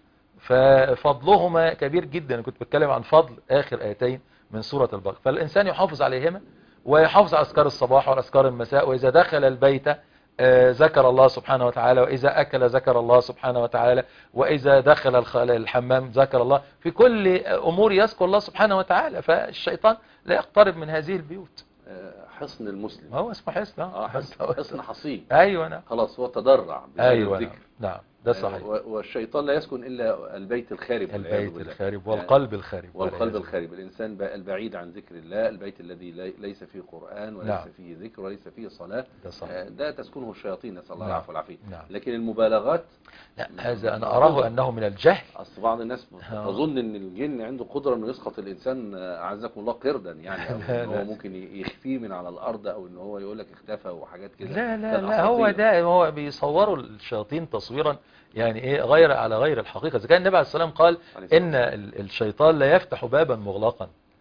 S2: ففضلهما كبير جدا. كنت بتكلم عن فضل آخر آيتين من سورة البقرة، فالإنسان يحافظ عليهما ويحافظ على أذكار الصباح وأذكار المساء، وإذا دخل البيت ذكر الله سبحانه وتعالى، وإذا أكل ذكر الله سبحانه وتعالى، وإذا دخل الحمام ذكر الله، في كل أمور يذكر الله سبحانه وتعالى. فالشيطان لا يقترب من هذه البيوت.
S1: حصن المسلم
S2: هو اسمه حصن.
S1: حصن حصين.
S2: أيوة نعم.
S1: خلاص هو تضرع
S2: أيوة
S1: بالذكر.
S2: نعم ده صحيح.
S1: والشيطان لا يسكن إلا البيت الخارب،
S2: البيت الخارب والقلب الخارب.
S1: والقلب الخارب، الإنسان البعيد عن ذكر الله، البيت الذي ليس فيه قرآن وليس فيه ذكر وليس فيه صلاة، ده تسكنه الشياطين، نسأل الله العفو والعافية. لكن المبالغات
S2: لا، هذا أنا أراه أنه من الجهل.
S1: أصل بعض الناس تظن أن الجن عنده قدرة أنه يسقط الإنسان أعزكم الله قردا يعني، أو أنه هو ممكن يخفيه من على الأرض، أو أنه هو يقول لك اختفى وحاجات كده.
S2: لا هو بيصوروا الشياطين تصويرا يعني ايه على غير الحقيقة. إذا كان النبي عليه الصلاة والسلام قال إن الشيطان لا يفتح بابا مغلقا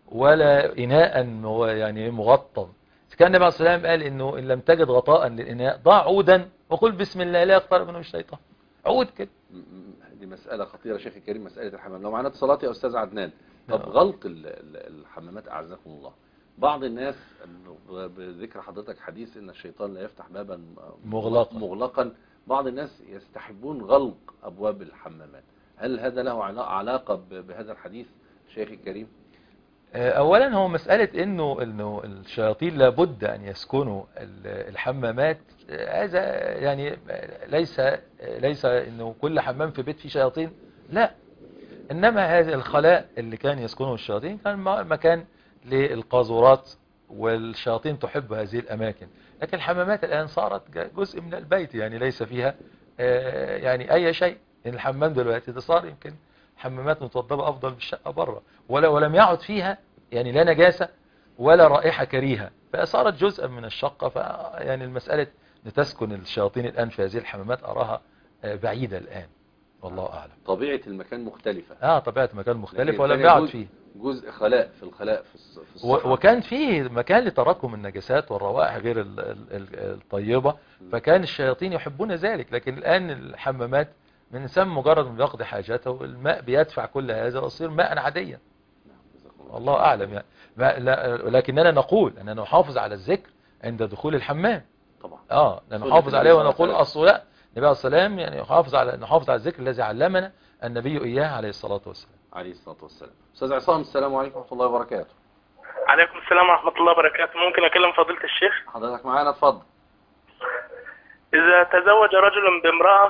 S2: ولا إناء يعني مغطى. كان النبي عليه الصلاة والسلام قال إنه إن لم تجد غطاء للإناء ضع عودا وقل بسم الله لا يقترب منه الشيطان. عود كده.
S1: دي مسألة خطيرة شيخي الكريم، مسألة الحمام. لو معنا اتصالات يا أستاذ عدنان. طب غلق الحمامات أعزكم الله، بعض الناس بذكر حضرتك حديث إن الشيطان لا يفتح بابا مغلقا، بعض الناس يستحبون غلق أبواب الحمامات. هل هذا له علاقة بهذا الحديث شيخي الكريم؟
S2: اولا هو مسألة انه الشياطين لابد ان يسكنوا الحمامات، هذا يعني ليس انه كل حمام في بيت فيه شياطين، لا، انما هذا الخلاء اللي كان يسكنه الشياطين كان مكان للقاذورات، والشياطين تحب هذه الاماكن. لكن الحمامات الان صارت جزء من البيت، يعني ليس فيها يعني اي شيء. الحمام دلوقتي ده صار يمكن حمامات متوضبة افضل بالشقة بره، ولم يعد فيها يعني لا نجاسة ولا رائحة كريهة، فصارت جزءا من الشقة. يعني المسألة تسكن الشياطين الآن في هذه الحمامات أراها بعيدة الآن، والله أعلم.
S1: طبيعة المكان مختلفة.
S2: طبيعة المكان مختلفة ولم يعد فيه
S1: جزء خلاء في الصحراء،
S2: وكان فيه مكان لتراكم النجاسات والروائح غير الطيبة، فكان الشياطين يحبون ذلك. لكن الآن الحمامات من إنسان مجرد ما بيقضي حاجته الماء بيدفع كل هذا ويصير ماء عاديا، والله أعلم يعني. لكننا نقول أننا نحافظ على الذكر عند دخول الحمام طبعا. نحافظ عليه ونقول أصلا النبي عليه السلام يعني نحافظ على الذكر الذي علمنا النبي إياه عليه الصلاة والسلام.
S1: أستاذ عصام، السلام عليكم ورحمة الله وبركاته.
S10: عليكم السلام ورحمة الله وبركاته. ممكن أكلم فضيلة الشيخ؟
S1: حضرتك معانا، اتفضل.
S10: إذا تزوج رجل بامرأة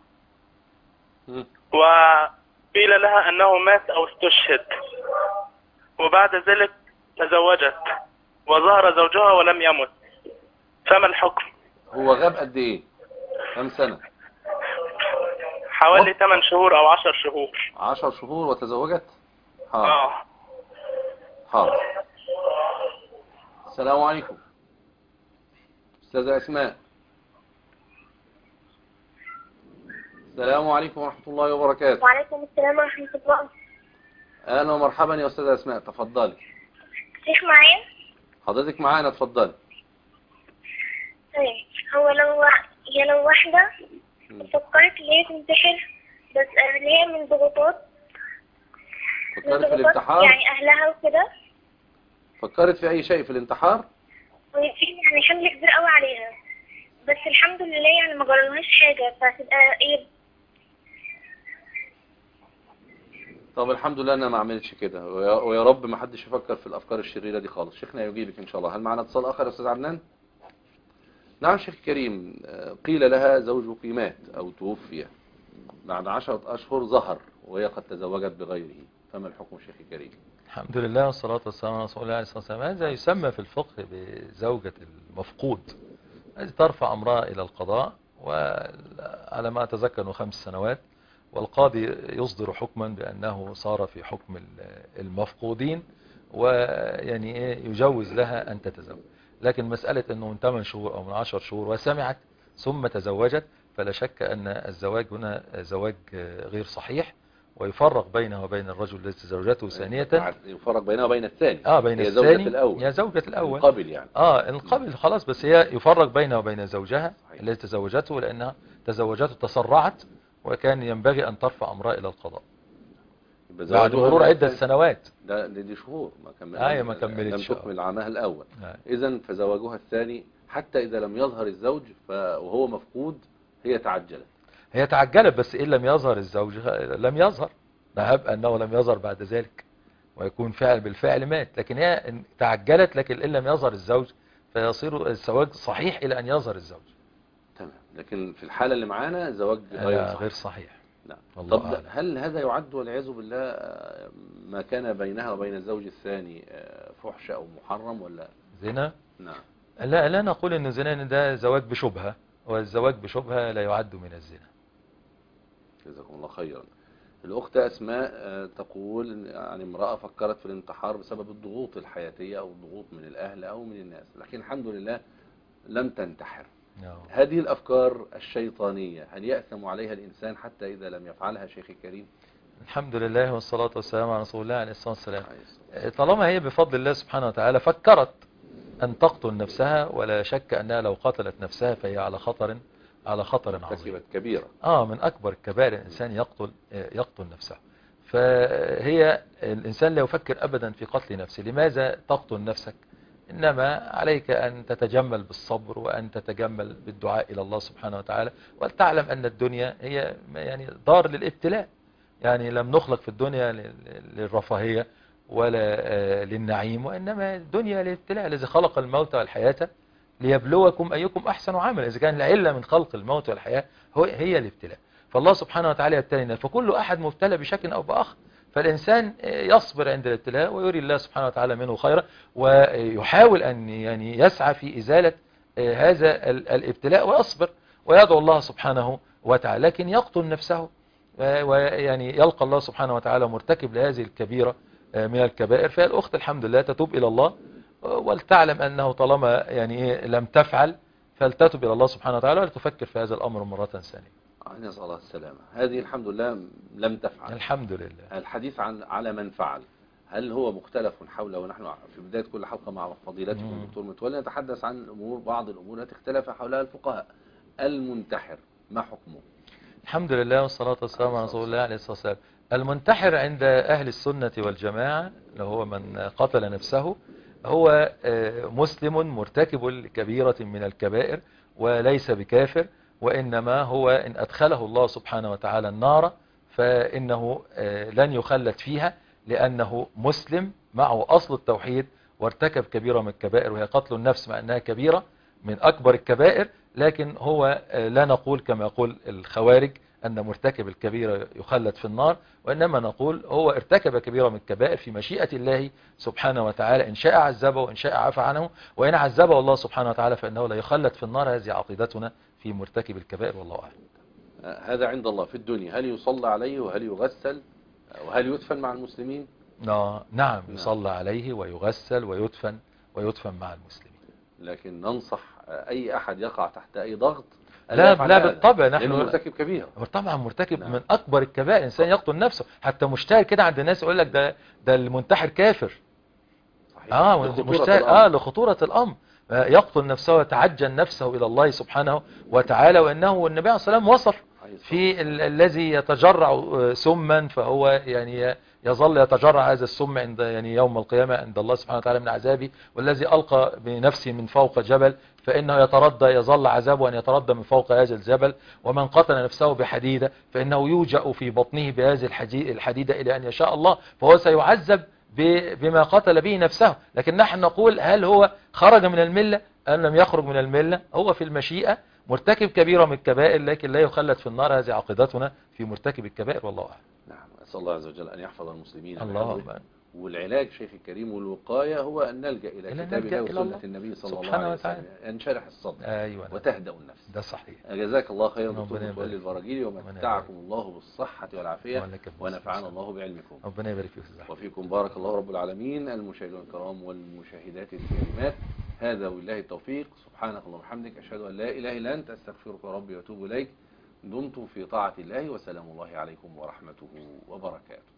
S10: وقيل لها أنه مات أو استشهد، وبعد ذلك تزوجت وظهر زوجها ولم يمت، فما الحكم؟
S1: هو غاب قد ايه؟ كم سنة؟
S10: حوالي 8 شهور أو 10 شهور.
S1: 10 شهور وتزوجت؟ حاضر. السلام عليكم أستاذة أسماء. السلام عليكم ورحمة الله وبركاته.
S4: وعليكم السلام ورحمة الله.
S1: أهلا ومرحبا يا أستاذة أسماء، تفضلي.
S4: شيخ معايا؟
S1: حضرتك معانا، تفضلي.
S4: طيب، هو لو واحدة فكرت اللي هي تنتحر، بس اللي هي من ضغوطات
S1: فكرت في الانتحار؟
S4: يعني أهلها وكده.
S1: فكرت في أي شيء في الانتحار؟
S4: وفي يعني حمل كبير قوي عليها، بس الحمد لله يعني ما جرالهاش حاجة، فتبقى ايه؟
S1: طب الحمد لله أنا ما عملتش كده، ويا رب ما حدش يفكر في الأفكار الشريرة دي خالص. شيخنا يجيبك إن شاء الله. هل معنا اتصال آخر يا أستاذ عدنان؟ نعم شيخ كريم. قيل لها زوجك مات أو توفي، بعد 10 أشهر ظهر وهي قد تزوجت بغيره، فما الحكم شيخ كريم؟
S2: الحمد لله والصلاة والسلام على رسول الله عليه الصلاة والسلام. هذا يسمى في الفقه بزوجة المفقود، التي ترفع أمرها إلى القضاء، وعلى ما أتذكر أنه 5 سنوات، والقاضي يصدر حكما بأنه صار في حكم المفقودين، ويعني يجوز لها أن تتزوج. لكن مسألة أنه من 8 شهور أو من 10 شهور وسمعت ثم تزوجت، فلا شك أن الزواج هنا زواج غير صحيح، ويفرق بينه وبين الرجل الذي تزوجته ثانية.
S1: يفرق بينه وبين الثاني.
S2: بين
S1: هي
S2: الثاني
S1: زوجة الأول.
S2: يا زوجة الأول.
S1: القبل يعني.
S2: القبل خلاص، بس هي يفرق بينه وبين زوجها الذي تزوجته، لأنها تزوجته تسرعت، وكان ينبغي أن ترفع أمرها إلى القضاء بعد مرور عدة سنوات.
S1: دي شهور ما
S2: كملتش،
S1: لم تكمل عامها الأول. إذن فزواجها الثاني حتى إذا لم يظهر الزوج وهو مفقود هي تعجلت،
S2: بس إن لم يظهر الزوج لم يظهر، نهب أنه لم يظهر بعد ذلك ويكون فعل بالفعل مات. لكن هي تعجلت، لكن إن لم يظهر الزوج فيصير الزواج صحيح إلى أن يظهر الزوج.
S1: تمام. لكن في الحالة اللي معانا زواج
S2: غير صحيح.
S1: نعم. طب هل هذا يعد والعياذ بالله ما كان بينها وبين الزوج الثاني فحش أو محرم ولا
S2: زنا؟
S1: نعم.
S2: لا نقول إن الزنا ده زواج بشبهة، والزواج بشبهة لا يعد من الزنا.
S1: جزاكم الله خيرا. الأخت أسماء تقول عن امرأة فكرت في الانتحار بسبب الضغوط الحياتية أو الضغوط من الأهل أو من الناس، لكن الحمد لله لم تنتحر. هذه الأفكار الشيطانية هل يأثم عليها الإنسان حتى إذا لم يفعلها شيخي الكريم؟
S2: الحمد لله والصلاة والسلام على رسول الله عليه الصلاة والسلام. طالما هي بفضل الله سبحانه وتعالى فكرت أن تقتل نفسها، ولا شك أنها لو قتلت نفسها فهي على خطر عظيم
S1: كبيرة.
S2: من أكبر الكبائر الإنسان يقتل نفسه. فهي الإنسان لا يفكر أبدا في قتل نفسه. لماذا تقتل نفسك؟ إنما عليك أن تتجمل بالصبر، وأن تتجمل بالدعاء إلى الله سبحانه وتعالى، وتعلم أن الدنيا هي يعني دار للابتلاء. يعني لم نخلق في الدنيا للرفاهية ولا للنعيم، وإنما الدنيا للابتلاء. الذي خلق الموت والحياة ليبلوكم أيكم أحسن عملا. إذا كان العلة من خلق الموت والحياة هي الابتلاء، فالله سبحانه وتعالى يبتلينا، فكل أحد مبتلى بشكل أو بآخر. فالإنسان يصبر عند الابتلاء ويري الله سبحانه وتعالى منه خيرا، ويحاول أن يعني يسعى في إزالة هذا الابتلاء، ويصبر ويدعو الله سبحانه وتعالى. لكن يقتل نفسه ويعني يلقى الله سبحانه وتعالى مرتكب لهذه الكبيرة من الكبائر. فالأخت الحمد لله تتوب إلى الله، ولتعلم أنه طالما يعني لم تفعل فلتتوب إلى الله سبحانه وتعالى، ولا تفكر في هذا الأمر مرة ثانية.
S1: نسأل الله السلامة. هذه الحمد لله لم تفعل.
S2: الحمد لله.
S1: الحديث على من فعل، هل هو مختلف حوله؟ ونحن في بداية كل حلقة مع فضيلتكم دكتور متولي نتحدث عن بعض الأمور التي اختلف حولها الفقهاء. المنتحر ما حكمه؟
S2: الحمد لله والصلاة والسلام على رسول الله عليه الصلاة والسلام. المنتحر عند أهل السنة والجماعة اللي هو من قتل نفسه هو مسلم مرتكب لكبيرة من الكبائر، وليس بكافر، وإنما هو إن أدخله الله سبحانه وتعالى النار فإنه لن يخلد فيها، لأنه مسلم معه أصل التوحيد وارتكب كبيرة من الكبائر وهي قتل النفس، مع أنها كبيرة من أكبر الكبائر. لكن هو لا نقول كما يقول الخوارج أن مرتكب الكبيرة يخلد في النار، وإنما نقول هو ارتكب كبيرة من الكبائر في مشيئة الله سبحانه وتعالى، إن شاء عذبه وإن شاء عفى عنه، وإن عذبه الله سبحانه وتعالى فإنه لا يخلد في النار. هذه عقيدتنا في مرتكب الكبائر، والله أعلم.
S1: هذا عند الله في الدنيا. هل يصلى عليه وهل يغسل وهل يدفن مع المسلمين؟
S2: نعم يصلى عليه ويغسل ويدفن مع المسلمين.
S1: لكن ننصح أي أحد يقع تحت أي ضغط
S2: لا بالطبع، نحن
S1: مرتكب كبير،
S2: طبعا مرتكب من أكبر الكبائر. إنسان يقتل نفسه، حتى مشتهر كده عند الناس يقول لك ده المنتحر كافر. صحيح. مشتهر لخطورة الأمر. يقتل نفسه ويتعجل نفسه إلى الله سبحانه وتعالى، وإنه النبي عليه الصلاة والسلام وصف في الذي يتجرع سما، فهو يعني يظل يتجرع هذا السم عند يعني يوم القيامة عند الله سبحانه وتعالى من عذابه، والذي ألقى بنفسه من فوق جبل فإنه يظل عذابه أن يتردى من فوق هذا الجبل، ومن قتل نفسه بحديدة فإنه يوجأ في بطنه بهذه الحديدة إلى أن يشاء الله، فهو سيعذب بما قتل به نفسه. لكن نحن نقول هل هو خرج من الملة أم لم يخرج من الملة؟ هو في المشيئة مرتكب كبيرة من الكبائر، لكن لا يخلد في النار. هذه عقيدتنا في مرتكب الكبائر، والله أعلم.
S1: نعم، أسأل الله عز وجل أن يحفظ المسلمين.
S2: اللهم.
S1: والعلاج شيخ الكريم والوقاية هو أن نلجأ إلى كتاب الله وسنة النبي صلى الله عليه وسلم، ينشرح الصدر وتهدأ النفس.
S2: ده صحيح.
S1: جزاك الله خيرا دكتور متولي البراجيلي، ومتعكم الله بالصحة والعافية، ونفعنا الله بعلمكم.
S2: ربنا يبارك فيك
S1: وفيكم. بارك الله رب العالمين. المشاهدين الكرام والمشاهدات الكريمات، هذا والله التوفيق. سبحانك اللهم وبحمدك، أشهد أن لا إله إلا أنت، أستغفرك ربي وأتوب إليك. دمتم في طاعة الله، وسلام الله عليكم ورحمته وبركاته.